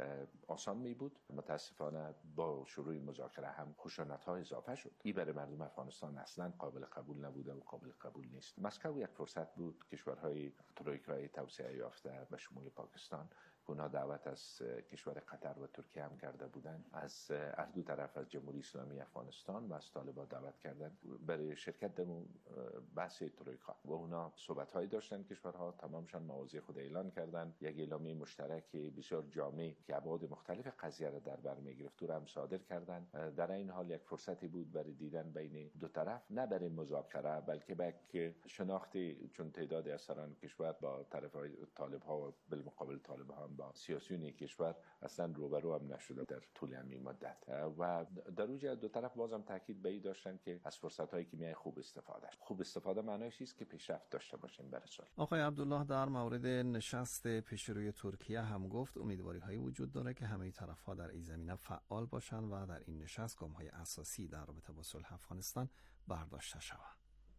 آسان می بود. متاسفانه با شروع مذاکره هم خشونت‌ها اضافه شد. این برای مردم افغانستان اصلا قابل قبول نبوده و قابل قبول نیست. مسکو یک فرصت بود. کشورهای ترویکای توسعه یافته به شمول پاکستان اونا دعوت از کشور قطر و ترکیه هم کرده بودند، از هر دو طرف از جمهوری اسلامی افغانستان و از طالبان دعوت کردند برای شرکت در بحث ترویکا و اونا صحبت‌هایی داشتن. کشورها تمامشان مواضع خود اعلان کردند. یک اعلامیه مشترک بسیار جامع که ابعاد مختلف قضیه را در بر می‌گرفت رو هم صادر کردند. در این حال یک فرصتی بود برای دیدن بین دو طرف، نه برای مذاکره بلکه برای شناخت، چون تعدادی از سران کشور با طرف‌های طالب‌ها و بالمقابل طالب‌ها با سیاسیون کشور اصلا روبرو هم نشده در طول همین مدت و در اوج دو طرف بازم تاکید به این داشتن که از فرصت‌هایی که میای خوب استفاده خوب استفاده معنیش است که پیشرفت داشته باشیم برای صلح. آقای عبدالله در مورد نشست پیشروی ترکیه هم گفت امیدواری‌هایی وجود داره که همه طرف‌ها در این زمینه فعال باشند و در این نشست گام‌های اساسی در رابطه با صلح افغانستان برداشته شود.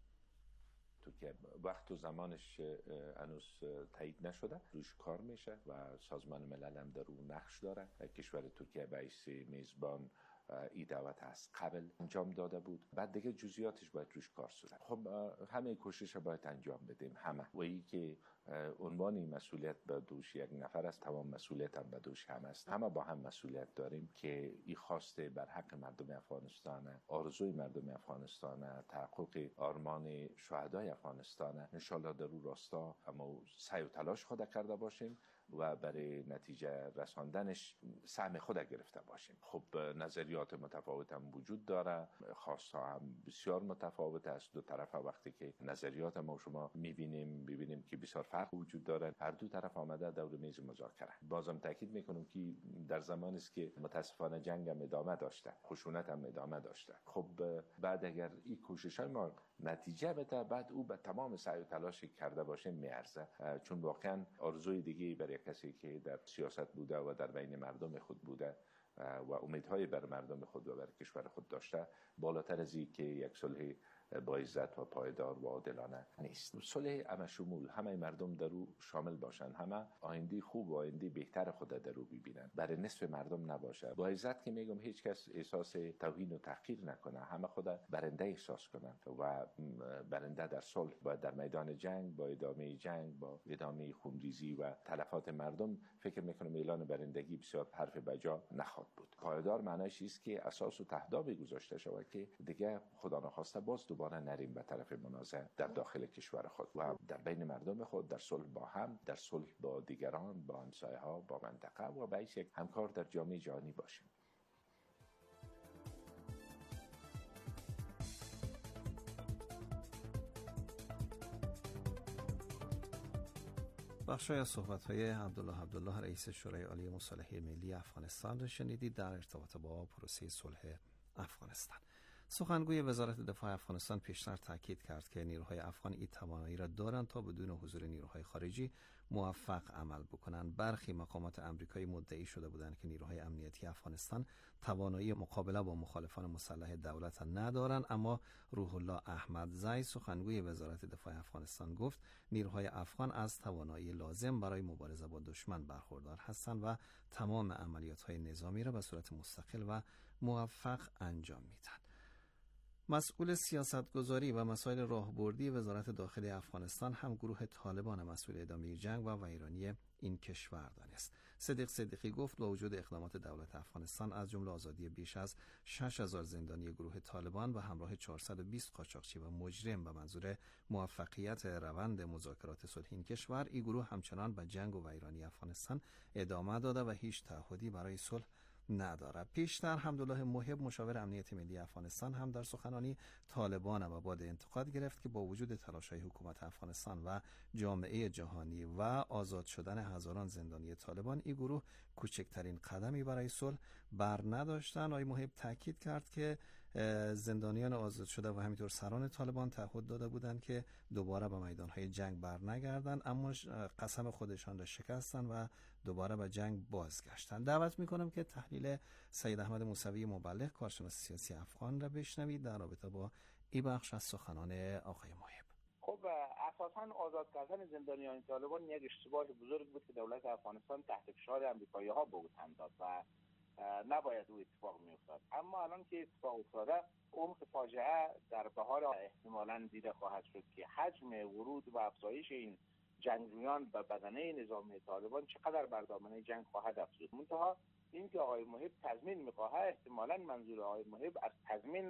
ترکیه وقت و زمانش هنوز تایید نشده، روش کار میشه و سازمان ملل هم در اون نقش داره. کشور ترکیه به حیث میزبان این دعوت از قبل انجام داده بود، بعد دیگه جزئیاتش باید روش کار شده. خب همه کوشش باید انجام بدیم، همه و این که عنوان مسئولیت به دوش یک نفر است، تمام مسئولیت هم به دوش هم است. همه با هم مسئولیت داریم که این خواسته بر حق مردم افغانستان، آرزوی مردم افغانستان، تحقق آرمان شهدای افغانستان، انشالله در اون راستا اما سعی و تلاش خود کرده باشیم و برای نتیجه رساندنش سهم خود گرفته باشیم. خب نظریات متفاوت هم وجود داره، خواستها هم بسیار متفاوت است. دو طرف وقتی که نظریات ما شما میبینیم ببینیم که بسیار فرق وجود داره. هر دو طرف آمده دور میز مذاکره. بازم تاکید میکنم که در زمانی است که متاسفانه جنگ هم ادامه داشته، خشونت هم ادامه داشته. خب بعد اگر این کوشش‌های ما نتیجه بده، بعد او به تمام سعی و تلاشی کرده باشه میارزه، چون واقعا آرزوی دیگه برای کسی که در سیاست بوده و در بین مردم خود بوده و امیدهای بر مردم خود و بر کشور خود داشته، بالاتر از این که یک صلح با عزت و پایدار و عادلانه نیست. صلح همه شمول، همه مردم در او شامل باشن، همه آینده خوب و آینده بهتر خود در او ببینن، برای نصف مردم نباشه. با عزت که میگم هیچ کس احساس توهین و تحقیر نکنه، همه خود برنده احساس کنن و برنده در صلح و در میدان جنگ با ادامه جنگ، با ادامه خونریزی و تلفات مردم، فکر میکنم اعلان برندگی بسیار حرف بجا نخواهد بود. پایدار معنیش است که اساس و تهداب گذاشته شود که دیگه خدا نخواسته باز دوباره نریم به طرف منازع در داخل کشور خود و در بین مردم خود در صلح با هم، در صلح با دیگران، با همسایه‌ها، با منطقه و باعث یک همکار در جامعه جهانی باشیم. بخشای از صحبت‌های عبدالله عبدالله رئیس شورای عالی مصالحه ملی افغانستان را شنیدید در ارتباط با پروسه صلح افغانستان. سخنگوی وزارت دفاع افغانستان پیشتر تاکید کرد که نیروهای افغان این توانایی را دارند تا بدون حضور نیروهای خارجی موفق عمل بکنند. برخی مقامات آمریکایی مدعی شده بودند که نیروهای امنیتی افغانستان توانایی مقابله با مخالفان مسلح دولت ندارند، اما روح الله احمدزی سخنگوی وزارت دفاع افغانستان گفت نیروهای افغان از توانایی لازم برای مبارزه با دشمن برخوردار هستند و تمام عملیات‌های نظامی را به صورت مستقل و موفق انجام میدهند. مسئول سیاستگذاری و مسائل راهبردی وزارت داخلی افغانستان هم گروه طالبان مسئول ادامه جنگ و ویرانی این کشور دانست. صدیق صدیقی گفت با وجود اقدامات دولت افغانستان از جمله آزادی بیش از شش هزار زندانی گروه طالبان و همراه چهارصد و بیست قاچاقچی و مجرم به منظور موفقیت روند مذاکرات صلح این کشور، این گروه همچنان به جنگ و ویرانی افغانستان ادامه داده و هیچ تعهدی برای صلح ندارد. پیشتر حمدالله محب مشاور امنیت ملی افغانستان هم در سخنرانی طالبان و بعد انتقاد گرفت که با وجود تلاش‌های حکومت افغانستان و جامعه جهانی و آزاد شدن هزاران زندانی طالبان، این گروه کوچکترین قدمی برای صلح بر نداشتند. آقای محب تاکید کرد که زندانیان آزاد شده و همینطور سران طالبان تعهد داده بودند که دوباره به میدان‌های جنگ بر نگردند، اما قسم خودشان را شکستند و دوباره به جنگ بازگشتند. دعوت می‌کنم که تحلیل سید احمد موسوی مبلغ کارشناس سیاسی افغان را بشنوید در رابطه با این بخش از سخنان آقای محب. خب اساساً آزاد کردن زندانیان طالبان یک اشتباه بزرگ بود که دولت افغانستان تحت فشار آمریکایی‌ها به او تن داد و نباید او اتفاق میافتاد. اما الان که اتفاق افتاده، عمق فاجعه در بهار احتمالاً دیده خواهد شد که حجم ورود و افزایش این جنگجویان به بدنه نظامی طالبان چقدر بر دامنه جنگ خواهد افزود. منتها این که آقای محب تضمین میخواه، احتمالاً منظور آقای محب از تضمین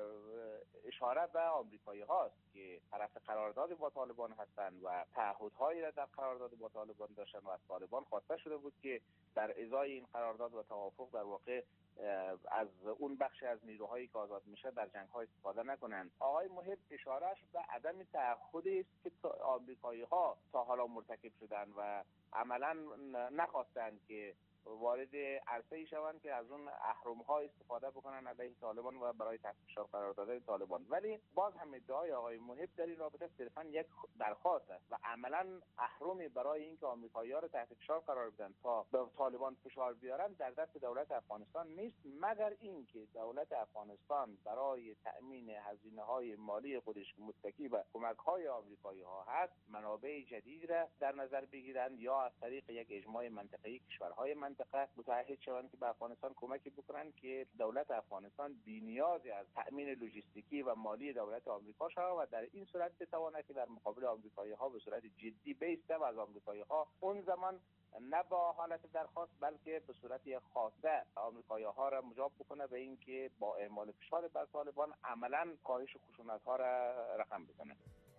اشاره به آمریکایی هاست که طرف قرارداد با طالبان هستند و تعهدهایی را در قرارداد با طالبان داشتن و از طالبان خواسته شده بود که در ازای این قرارداد و توافق در واقع از اون بخش از نیروهایی که آزاد میشه در جنگ ها استفاده نکنند. آقای محب اشارهش به عدم تعهدی است که آمریکایی ها تا حالا مرتکب شدن و عملا نخواستند که وارد عرصه‌ای شوند که از اون اهرم‌ها استفاده بکنن علیه طالبان و برای تحت فشار قرار دادن طالبان. ولی باز هم ادعای آقای محب در این رابطه صرفاً یک درخواست است و عملاً اهرمی برای اینکه آمریکایی‌ها را تحت فشار قرار بدن تا به طالبان فشار بیارن در دست دولت افغانستان نیست، مگر اینکه دولت افغانستان برای تأمین هزینه‌های مالی خودش متکی به کمک‌های آمریکایی‌ها هست، منابع جدید را در نظر بگیرند یا از طریق یک اجماع منطقه‌ای کشورهای منطقه متعهد شوند که به افغانستان کمکی بکنند که دولت افغانستان بی‌نیازی از تأمین لوجستیکی و مالی دولت آمریکا شود و در این صورت بتواند که در مقابل آمریکایی‌ها به صورت جدی بایسته و از آمریکایی‌ها اون زمان نه با حالت درخواست بلکه به صورت یک خواسته آمریکایی‌ها را مجاب بکنه به این که با اعمال فشار بر طالبان عملاً کاهش خشونت‌ها را رقم بزنه.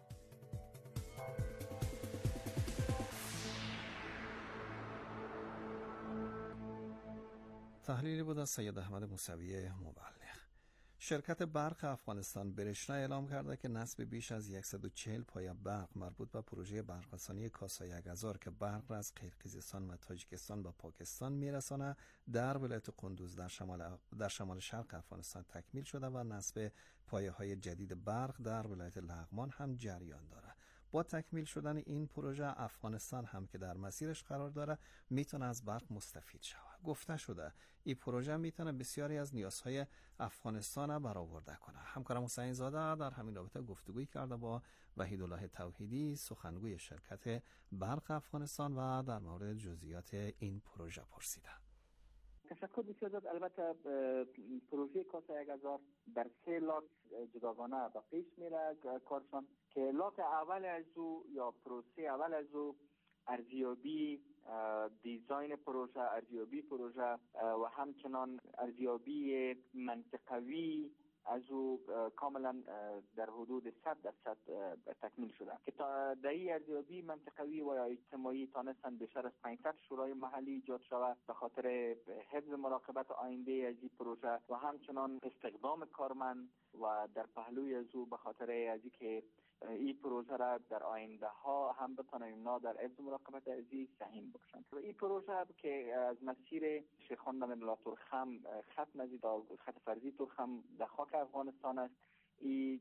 تحلیلی بود از سید احمد موسوی مبلغ. شرکت برق افغانستان برشنا اعلام کرده که نصب بیش از صد و چهل پایه برق مربوط به پروژه برقرسانی کاسای اگزار که برق را از قرقیزستان و تاجیکستان به پاکستان میرسانه در ولایت قندوز در شمال در شمال شرق افغانستان تکمیل شده و نصب پایه های جدید برق در ولایت لغمان هم جریان دارد. با تکمیل شدن این پروژه افغانستان هم که در مسیرش قرار داره میتونه از برق مستفید شود. گفته شده این پروژه میتونه بسیاری از نیازهای افغانستان برآورده کنه. همکارم حسین زاده در همین رابطه گفتگوی کرده با وحیدالله توحیدی، سخنگوی شرکت برق افغانستان، و در مورد جزئیات این پروژه پرسیده. تشکر بسیار زیاد. البته پروژه کاسه یک هزار در سه لات جداگانه به پیش میره کارشان که لات اول از او یا پروسه اول از او ارزیابی دیزاین پروژه، ارزیابی پروژه و همچنان ارزیابی منطقوی از او کاملا در حدود صد درصد تکمیل شده که تا در این ارزیابی منطقوی و یا اجتماعی تانستن بیشتر از پانصد شورای محلی ایجاد شود به خاطر حفظ مراقبت آینده از این پروژه و همچنان استخدام کارمند و در پهلوی از او به خاطر از که این پروژه را در آینده ها هم بتانه اینا در حفظ مراقبت از این سهیم بکشند. این پروژه که از مسیر شیخاندان ملا تورخم خط نزدیک خط فرضی تورخم در خاک افغانستان است. این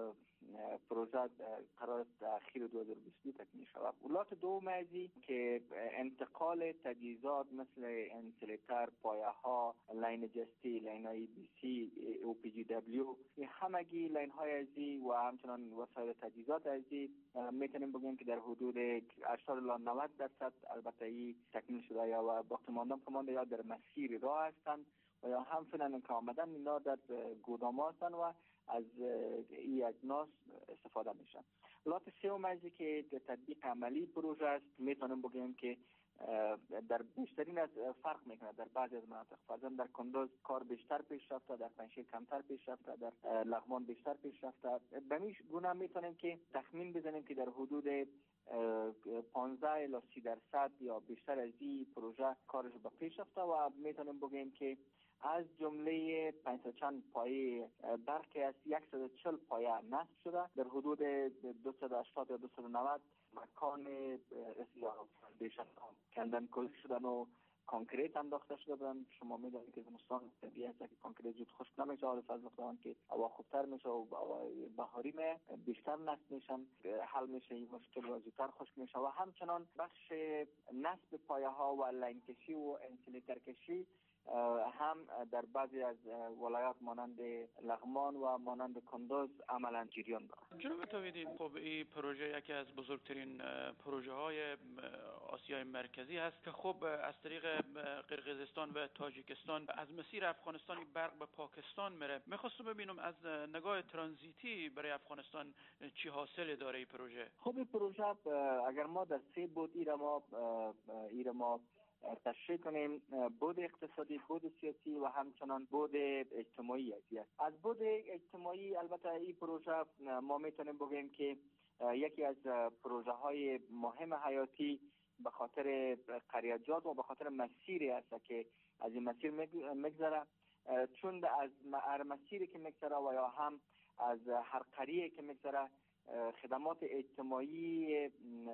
پروژه قرار است در اخیر دو هزار و بیست و دو تکمیل شود. لات دوم ازی که انتقال تجهیزات مثل انسولیتر، پایه ها، لین جستی، لین های بی سی، او پی جی دبلیو، این همگی لین های ازی و همچنان وسایل تجهیزات ازی میتونیم بگیم که در حدود هشتاد الی نود درصد البته ای تکمیل شده یا و باقی ماندن کمانده یا در مسیر راه هستند و یا هم فعلا که آمدن اینا در گودام هستند و از این اجناس استفاده میشن. لات سوم ازی که تطبیق عملی پروژه است میتونیم بگیم که در بیشترین از فرق میکنه در بعضی از مناطق. فرضاً در کندوز کار بیشتر پیش رفته، در پنجشیر کمتر پیش رفته، در لغمان بیشتر پیش رفته. به این گونه میتونیم که تخمین بزنیم که در حدود پانزده الی سی درصد یا بیشتر از این پروژه کارش به پیش رفته و میتونیم بگیم که از جمله پانصد چند پایه برقی از صد و چهل پایه نصب شده. در حدود دویست و هشتاد یا دویست و نود مکان بیشتر کندن کلی شدن و کانکریت انداخته شده بودن. شما میدونید که زمستان طبیعی است که کانکریت زود خشک نمیشه، حال فضل خداوند که هوا خوبتر میشه و بهاری می بیشتر نصب میشن، حل میشه این مشکل و زودتر خشک میشه. و همچنان بخش نصب پایه ها و لین کشی و انسولیتر کشی هم در بعضی از ولایات مانند لغمان و مانند کندوز عملا جریان دارد. جناب توحیدی، خب این پروژه یکی از بزرگترین پروژه های آسیای مرکزی هست که خب از طریق قرقیزستان و تاجیکستان از مسیر افغانستان برق به پاکستان میره. میخواستم ببینم از نگاه ترانزیتی برای افغانستان چی حاصل داره این پروژه؟ خب این پروژه اگر ما در سه بود ایره ما ایره ما تشریح کنیم، بود اقتصادی، بود سیاسی و همچنان بود اجتماعی است. از بود اجتماعی البته این پروژه ما میتونیم بگیم که یکی از پروژه های مهم حیاتی به خاطر قریجات و به خاطر مسیری است که از این مسیر میگذره، چون از هر مسیری که میگذره و یا هم از هر قریه که میگذره خدمات اجتماعی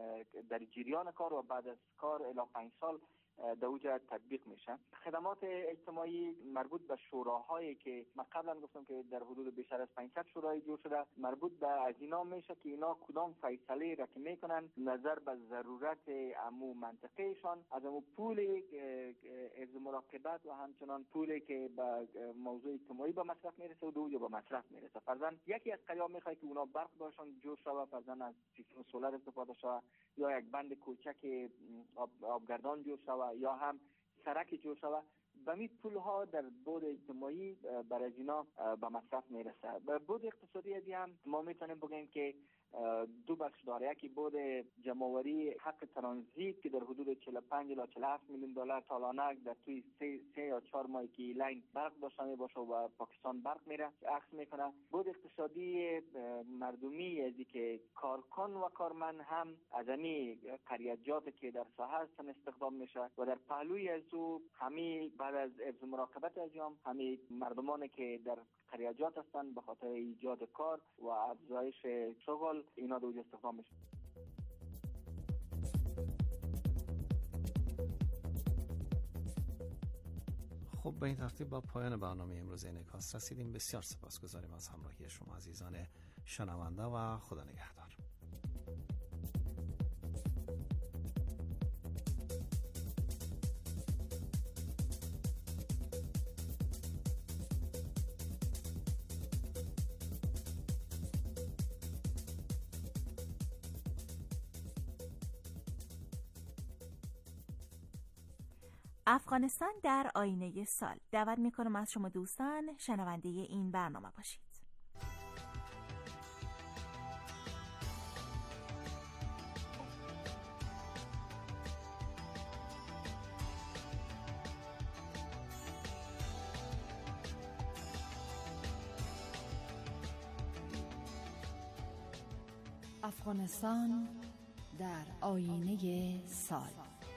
در جریان کار و بعد از کار الی پنج سال در اوجه تطبیق میشه. خدمات اجتماعی مربوط به شوراهایی که من قبلا گفتم که در حدود بیشتر از پانصد شورای جور شده، مربوط به از اینا میشه که اینا کدام فیصله را که میکنن نظر به ضرورت امو منطقهشان از امو پول حفظ مراقبت و همچنان پولی که به موضوع اجتماعی به مصرف میرسه و دوجه به مصرف میرسه. فرضاً یکی از قریه میخواد که اونا برق باشن جور شوه، فرضاً از سیستم سولار استفاده شوه یا یک بند کوچک آب، آبگردان جور شوه یا هم سرک جور شوه. به می پول ها در بود اجتماعی برای اینا به مصرف میرسه. به بود اقتصادی ازی هم ما میتونیم بگیم که دو بخش داره. یکی بود جمع‌آوری حق ترانزیت که در حدود چهل و پنج الی چهل و هفت میلیون دلار سالانه در توی سه, سه یا چهار ماهی که لین برق داشته باشه و پاکستان برق میره عکس میکنه. بود اقتصادی مردمی ازی که کارکن و کارمند هم از این قریجات که در ساحه هستن استخدام میشه و در پهلوی از او همین بعد از حفظ مراقبت از هم همین مردمانی که در قریجات هستن به خاطر ایجاد کار و افزایش شغل اینا دوجه استخدام میشه. خب به این ترتیب با پایان برنامه امروز انعکاس رسیدیم. بسیار سپاسگزاریم از همراهی شما عزیزان شنونده و خدا نگهدار. افغانستان در آینه سال. دعوت میکنم از شما دوستان شنونده این برنامه باشید. افغانستان در آینه سال.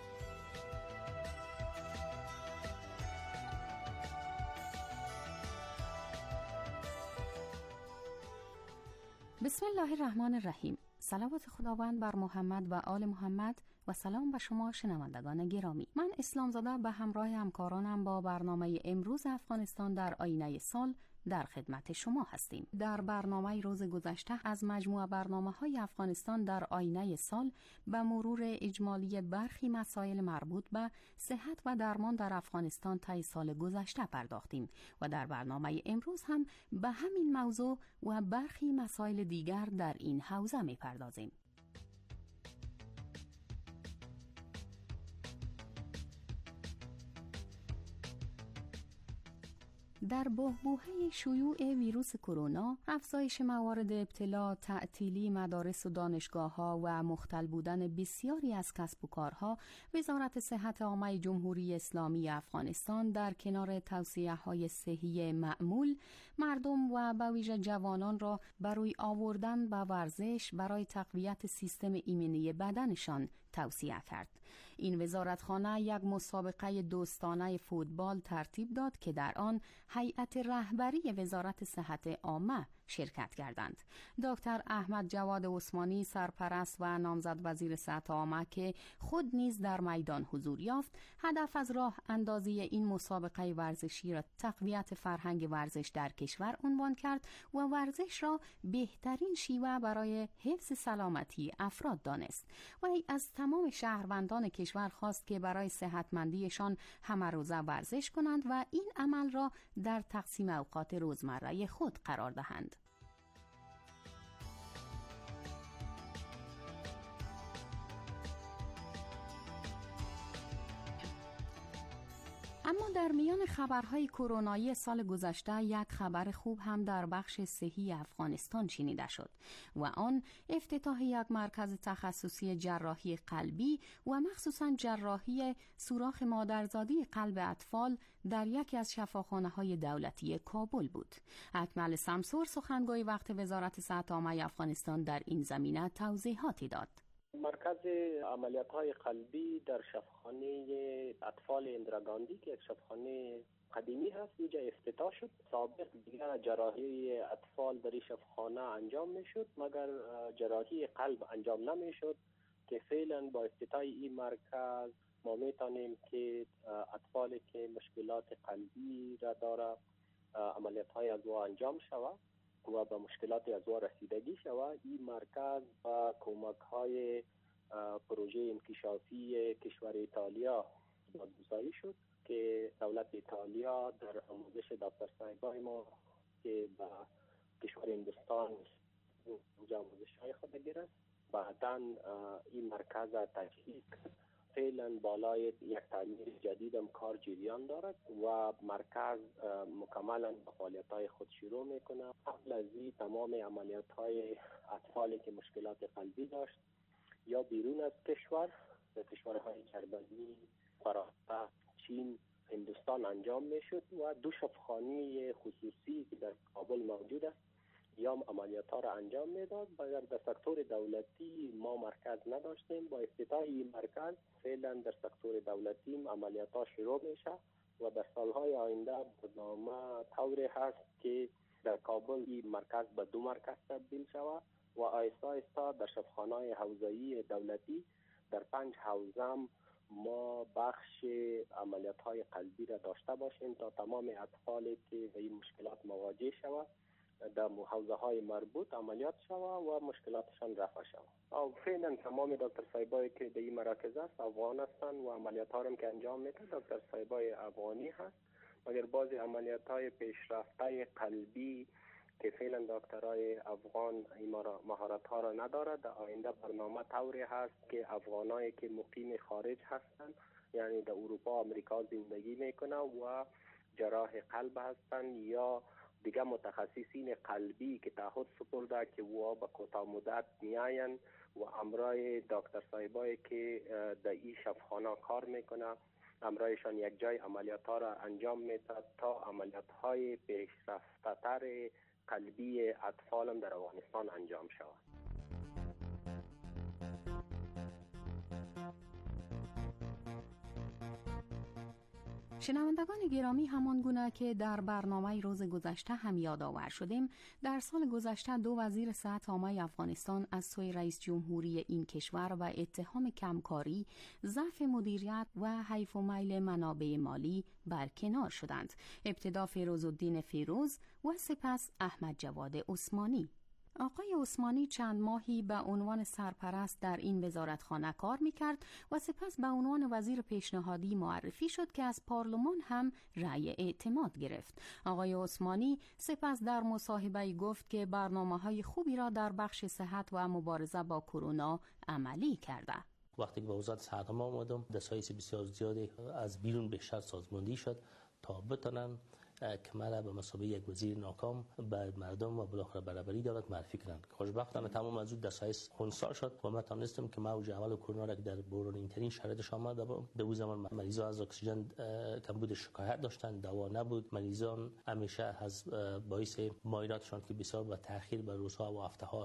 بسم الله الرحمن الرحیم. صلوات خداوند بر محمد و آل محمد و سلام به شما شنوندگان گرامی. من اسلام زاده به همراه همکارانم با برنامه امروز افغانستان در آینه سال در خدمت شما هستیم. در برنامه روز گذشته از مجموعه برنامه‌های افغانستان در آینه سال به مرور اجمالی برخی مسائل مربوط به صحت و درمان در افغانستان طی سال گذشته پرداختیم و در برنامه امروز هم به همین موضوع و برخی مسائل دیگر در این حوزه می‌پردازیم. در بحبوحه شیوع ویروس کرونا، افزایش موارد ابتلا، تعطیلی مدارس و دانشگاه‌ها و مختل بودن بسیاری از کسب و کارها، وزارت صحت عامه جمهوری اسلامی افغانستان در کنار توصیه‌های صحی معمول، مردم و به ویژه جوانان را برای آوردن به ورزش برای تقویت سیستم ایمنی بدنشان توصیه کرد. این وزارتخانه یک مسابقه دوستانه فوتبال ترتیب داد که در آن هیئت رهبری وزارت صحت عامه شرکت کردند. دکتر احمد جواد عثمانی سرپرست و نامزد وزیر صحت عامه که خود نیز در میدان حضور یافت، هدف از راه اندازی این مسابقه ورزشی را تقویت فرهنگ ورزش در کشور عنوان کرد و ورزش را بهترین شیوه برای حفظ سلامتی افراد دانست و از تمام شهروندان کشور خواست که برای صحتمندیشان همه روزه ورزش کنند و این عمل را در تقسیم اوقات روزمره خود قرار دهند. اما در میان خبرهای کرونایی سال گذشته یک خبر خوب هم در بخش صحی افغانستان شنیده شد و آن افتتاح یک مرکز تخصصی جراحی قلبی و مخصوصاً جراحی سوراخ مادرزادی قلب اطفال در یکی از شفاخانه‌های دولتی کابل بود. اکمل سمسور سخنگوی وقت وزارت صحت عامه افغانستان در این زمینه توضیحاتی داد. مرکز عملیات‌های قلبی در شفاخانه اطفال اندراگاندی که یک شفاخانه قدیمی هست اینجا افتتاح شد. سابق دیگر جراحی اطفال در این شفاخانه انجام میشد مگر جراحی قلب انجام نمیشد که فعلا با افتتاح این مرکز ما میتونیم که اطفالی که مشکلات قلبی را داره عملیات‌های از او انجام شود و به مشکلات از او رسیدگی شود. این مرکز با کمک‌های پروژه انکشافی کشور ایتالیا نامگذاری شد که دولت ایتالیا در آموزش دکتر صاحبای ما که به کشور هندوستان اونجا آموزش‌های خود گرفت، بعداً این مرکز تجهیز کرد. فعلا بالای یک تعمیر جدید هم کار جریان دارد و مرکز مکملا به فعالیت‌های خود شروع میکنه. قبل از این تمام عملیات‌های اطفالی که مشکلات قلبی داشت یا بیرون از کشور در کشورهای جرمنی، فرانسه، چین، هندوستان انجام میشد و دو شفاخانه خصوصی که در کابل موجود است یا عملیات‌ها را انجام میداد. مگر در سکتور دولتی ما مرکز نداشتیم. با افتتاح این مرکز فعلا در سکتور دولتی عملیات‌ها شروع میشه و در سالهای آینده برنامه طوری هست که در کابل این مرکز به دو مرکز تبدیل شود و آیسته آیسته در شفاخانه‌های حوزه‌ای دولتی در پنج حوزه ما بخش عملیات‌های قلبی را داشته باشیم تا تمام اطفالی که به این مشکلات مواجه شود در حوزه‌های مربوط عملیات شود و مشکلاتشان رفع شود. او فعلا تمام دکتر صاحبایی که در این مراکز است افغان هستند و عملیات‌ها را که انجام میدن دکتر صاحبای افغانی هست، مگر بعضی عملیات‌های پیشرفته قلبی که فعلا دکترای افغان این مهارت‌ها را ندارد. در آینده برنامه طوری هست که افغانایی که مقیم خارج هستند یعنی در اروپا آمریکا زندگی میکنه و جراح قلب هستند یا دیگه متخصصین قلبی که تعهد سپرده که و به کوتاه مدت میاین و امرای دکتر صاحبایی که در این شفاخانه کار میکنه امرایشان یک جای عملیات ها را انجام میده تا عملیات های پیشرفته تر قلبی اطفال در افغانستان انجام شود. شنوندگان گرامی، همان گونه که در برنامه روز گذشته هم یادآور شدیم، در سال گذشته دو وزیر صحت عامه افغانستان از سوی رئیس جمهوری این کشور و اتهام کمکاری، ضعف مدیریت و حیف و میل منابع مالی برکنار شدند. ابتدا فیروزالدین فیروز و سپس احمد جواد عثمانی. آقای عثمانی چند ماهی به عنوان سرپرست در این وزارتخانه کار میکرد و سپس به عنوان وزیر پیشنهادی معرفی شد که از پارلمان هم رأی اعتماد گرفت. آقای عثمانی سپس در مصاحبه‌ای گفت که برنامه‌های خوبی را در بخش صحت و مبارزه با کرونا عملی کرده. وقتی که به وزارت صحت ما آمدم، دستایس بسیار زیادی از بیرون بیشتر سازماندهی شد تا بتونن که مرا به مثابه یک وزیر ناکام به مردم و بالاخره برابری دولت معرفی کردند. خوشبختانه تمام از اون دستایس خنثی شد و من تونستم که موج اول کرونا را که در بحرانی ترین شرایطش آمده بود، در اون زمان مریضا از اکسیژن کمبود شکایت داشتند، دوا نبود، مریضان همیشه از باعث معایناتشان که بسیار با تأخیر به روزها و هفته‌ها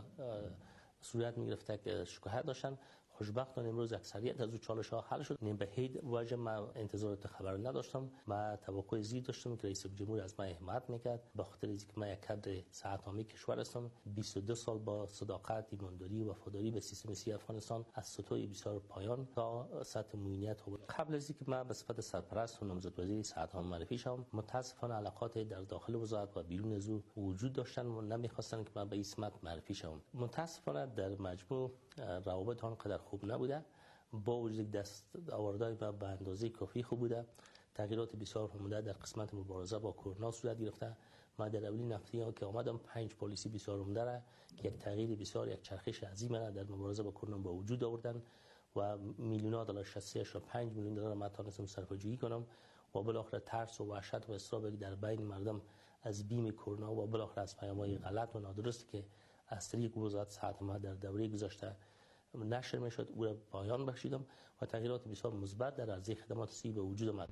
صورت می‌گرفت که شکایت داشتند. خوشبختانه امروز اکثریت از اون چالش ها حل شد. نیم به هیچ وجه من انتظارات خبر نداشتم. من توقع زیاد داشتم که رئیس جمهور از من حمایت میکرد، به خاطر اینکه من یک کادر صحت عامه کشور هستم. بیست و دو سال با صداقت، ایمانداری و وفاداری به سیستم صحی افغانستان از سطوح بسیار پایان تا سطح معینیت. قبل از اینکه من به صفت سرپرست و نامزد وزیر صحت عامه معرفی شدم، متاسفانه علاقات در داخل وزارت و بیرون از او وجود داشتن و نمیخواستن که من به اسمت معرفی شوم. متاسفانه در مجموع روابط آنقدر خوب نبوده. با وجود دست آوردن به اندازه کافی خوب بوده. تغییرات بسیار عمده در قسمت مبارزه با کرونا صورت گرفته. ما در اولین هفته که آمدم پنج پالیسی بسیار عمده را که یک تغییر بسیار، یک چرخش عظیم را در مبارزه با کرونا با وجود آوردن و میلیون دلار شصت و پنج میلیون دلار ما تونستم صرفه‌جویی کنم و بالاخره ترس و وحشت و اضطراب در بین مردم از بیم کرونا و بالاخره از پیام‌های غلط و نادرست که از طریق وزارت صحت ما در دوره گذشته نشر میشد او را پایان بخشیدم و تغییرات بسیار مثبت در عرضه خدمات صحی به وجود آمد.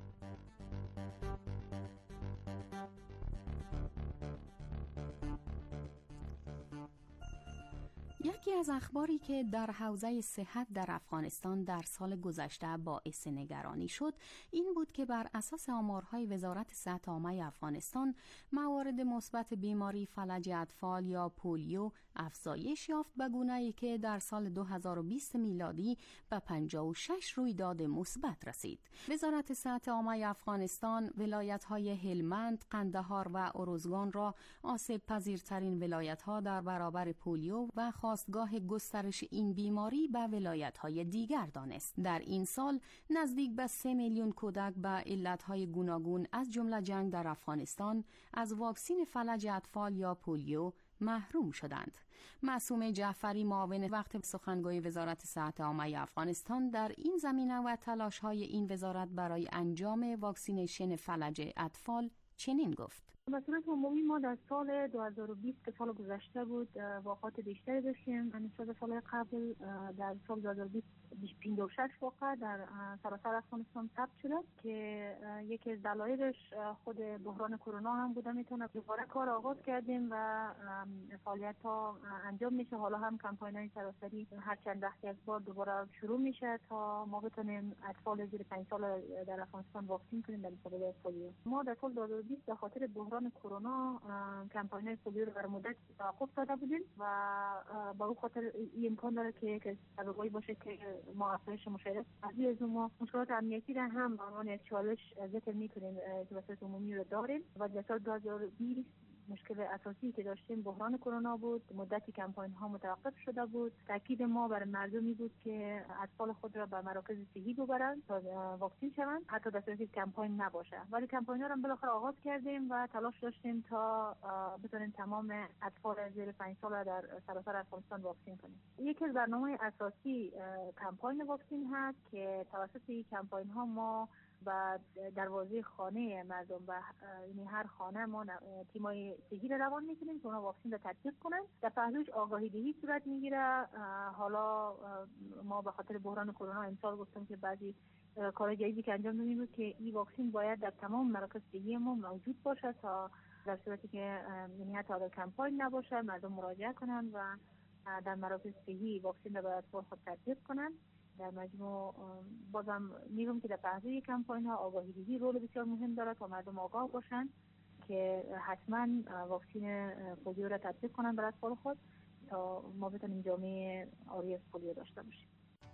یکی از اخباری که در حوزه صحت در افغانستان در سال گذشته باعث نگرانی شد این بود که بر اساس آمارهای وزارت صحت عامه افغانستان موارد مثبت بیماری فلج اطفال یا پولیو افزایش یافت به گونه‌ای که در سال دو هزار و بیست میلادی به پنجاه و شش رویداد مثبت رسید. وزارت صحت عامه افغانستان ولایت‌های هلمند، قندهار و اروزگان را آسیب پذیرترین ولایت‌ها در برابر پولیو و خواستگاه گسترش این بیماری به ولایت‌های دیگر دانست. در این سال نزدیک به سه میلیون کودک به علت‌های گوناگون از جمله جنگ در افغانستان از واکسین فلج اطفال یا پولیو محروم شدند. معصومه جعفری، معاون وقت سخنگوی وزارت صحت عامه افغانستان، در این زمینه و تلاش‌های این وزارت برای انجام واکسینیشن فلج اطفال چنین گفت: به صورت عمومی ما در سال دو هزار و بیست که سال گذشته بود واقعات بیشتری داشتیم. نسبت سال قبل در سال دو هزار و بیست پنجاه و شش واقع در سراسر افغانستان ثبت شده که یکی از دلایلش خود بحران کرونا هم بوده. میتونه دوباره کار آغاز کردیم و فعالیت ها انجام میشه. حالا هم کمپاین‌های سراسری هر چند وقت یک بار دوباره شروع میشه تا ما بتونیم اطفال زیر پنج سال در افغانستان واکسین کنیم در مقابل پولیو. ما در سال دو هزار و بیست به خاطر بحران کرونا کمپاین‌های پولیو رو بر مدت توقف داده بودیم و با اون خاطر این امکان داره که یک سببی باشه که ما افزایش مشاهده از ما مشکلات امنیتی را هم به عنوان یک چالش ذکر می‌کنیم که وسط عمومی رو داریم و در سال دو هزار و بیست مشکل اساسی که داشتیم بحران کرونا بود. مدتی کمپاین ها متوقف شده بود. تاکید ما بر مردمی بود که اطفال خود را به مراکز صحی ببرند تا واکسین شوند، حتی در صورتی که کمپاین نباشه. ولی کمپاین ها را بالاخره آغاز کردیم و تلاش داشتیم تا بتونیم تمام اطفال زیر پنج سال در سراسر افغانستان واکسین کنیم. یکی از برنامه‌های اساسی کمپاین واکسین هست که توسط این کمپاین ها ما و دروازه خانه مردم و یعنی هر خانه ما تیمای صحی را روان میکنیم که اونا واکسین را تطبیق کنن. در پهلوش آگاهی دهی صورت میگیره. حالا ما به خاطر بحران کرونا امسال گفتم که بعضی کار جدیدی که انجام دادیم بود که این واکسین باید در تمام مراکز صحی ما موجود باشه تا در صورتی که یعنی حتی اگر کمپاین نباشه مردم مراجعه کنن و در مراکز صحی واکسین را به اطفال خود تطبیق کنن. در مجموع بازم میگم که در پهلوی کمپاین ها آگاهی دهی رول بسیار مهم داره تا مردم آگاه باشن که حتما واکسین پولیو را تطبیق کنن برای اطفال خود تا ما بتونیم جامعه عاری از پولیو داشته باشیم.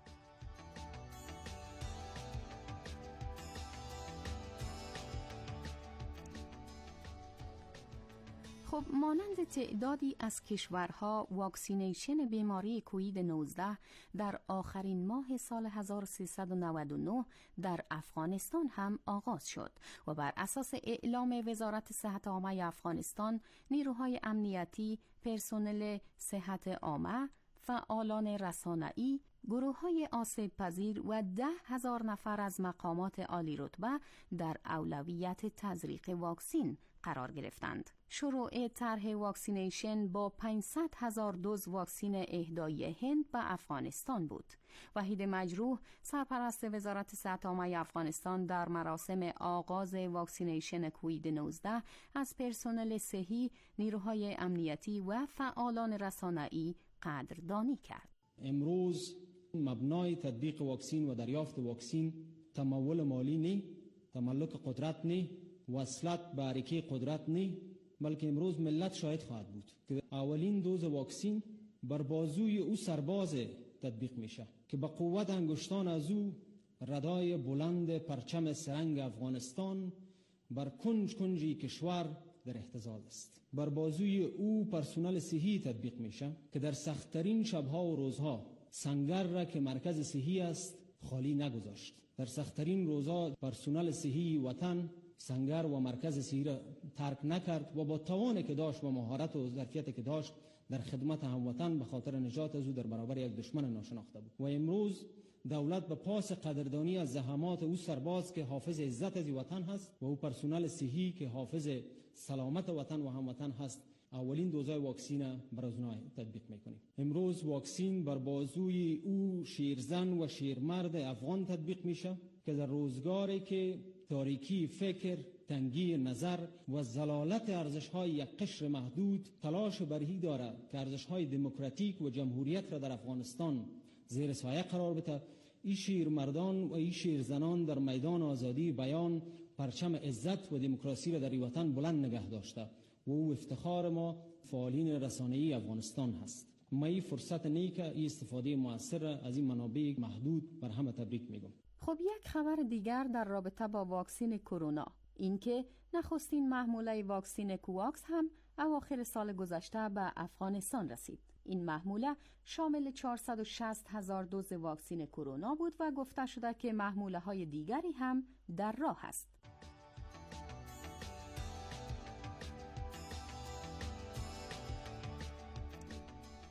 خب مانند تعدادی از کشورها واکسینیشن بیماری کووید نوزده در آخرین ماه سال هزار و سیصد و نود و نه در افغانستان هم آغاز شد و بر اساس اعلام وزارت صحت عامه افغانستان نیروهای امنیتی، پرسنل صحت عامه، فعالان رسانه‌ای، گروه‌های آسیب پذیر و ده هزار نفر از مقامات عالی رتبه در اولویت تزریق واکسین قرار گرفتند. شروع طرح واکسینیشن با پانصد هزار دوز واکسین اهدای هند به افغانستان بود. وحید مجروح، سرپرست وزارت صحت عامه افغانستان، در مراسم آغاز واکسینیشن کووید نوزده از پرسنل صحی، نیروهای امنیتی و فعالان رسانه‌ای قدردانی کرد. امروز مبنای تطبیق واکسین و دریافت واکسین تمول مالی نی، تملک قدرت نی، وصلت به حرکه قدرت نی، بلکه امروز ملت شاهد خواهد بود که اولین دوز واکسین بر بازوی او سرباز تطبیق میشه که به قوت انگشتان از او ردای بلند پرچم سرنگ افغانستان بر کنج کنجی کشور در اهتزاز است. بر بازوی او پرسنل صحی تطبیق میشه که در سخت‌ترین شبها و روزها سنگر را که مرکز صحی است خالی نگذاشت. در سخت‌ترین روزها پرسنل صحی وطن سنگر و مرکز صحی را ترک نکرد و با توانی که داشت و مهارت و ظرفیتی که داشت در خدمت هموطن به خاطر نجات از او در برابر یک دشمن ناشناخته بود. و امروز دولت به پاس قدردانی از زحمات او سرباز که حافظ عزت از وطن هست و او پرسنل صحی که حافظ سلامت وطن و هموطن هست اولین دوزای واکسین بر از اونها تطبیق میکنیم. امروز واکسین بر بازوی او شیرزن و شیرمرد افغان تطبیق میشه که در روزگاری که تاریکی فکر، تنگی نظر و زلالت ارزش‌های یک قشر محدود تلاش برهی دارد که ارزش‌های دموکراتیک و جمهوریت را در افغانستان زیر سایه قرار بده، این شیرمردان و این شیرزنان در میدان آزادی بیان پرچم عزت و دموکراسی را در این وطن بلند نگه داشته و او افتخار ما فعالین رسانه‌ای افغانستان هست. ما این فرصت نیک این استفاده موثر از این منابع محدود بر همه تبریک میگم. خب یک خبر دیگر در رابطه با واکسین کرونا، اینکه نخستین محموله واکسین کوواکس هم اواخر سال گذشته به افغانستان رسید. این محموله شامل چهارصد و شصت هزار دوز واکسین کرونا بود و گفته شده که محموله های دیگری هم در راه است.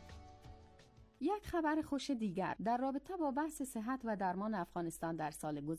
یک خبر خوش دیگر در رابطه با بحث صحت و درمان افغانستان در سال گذشته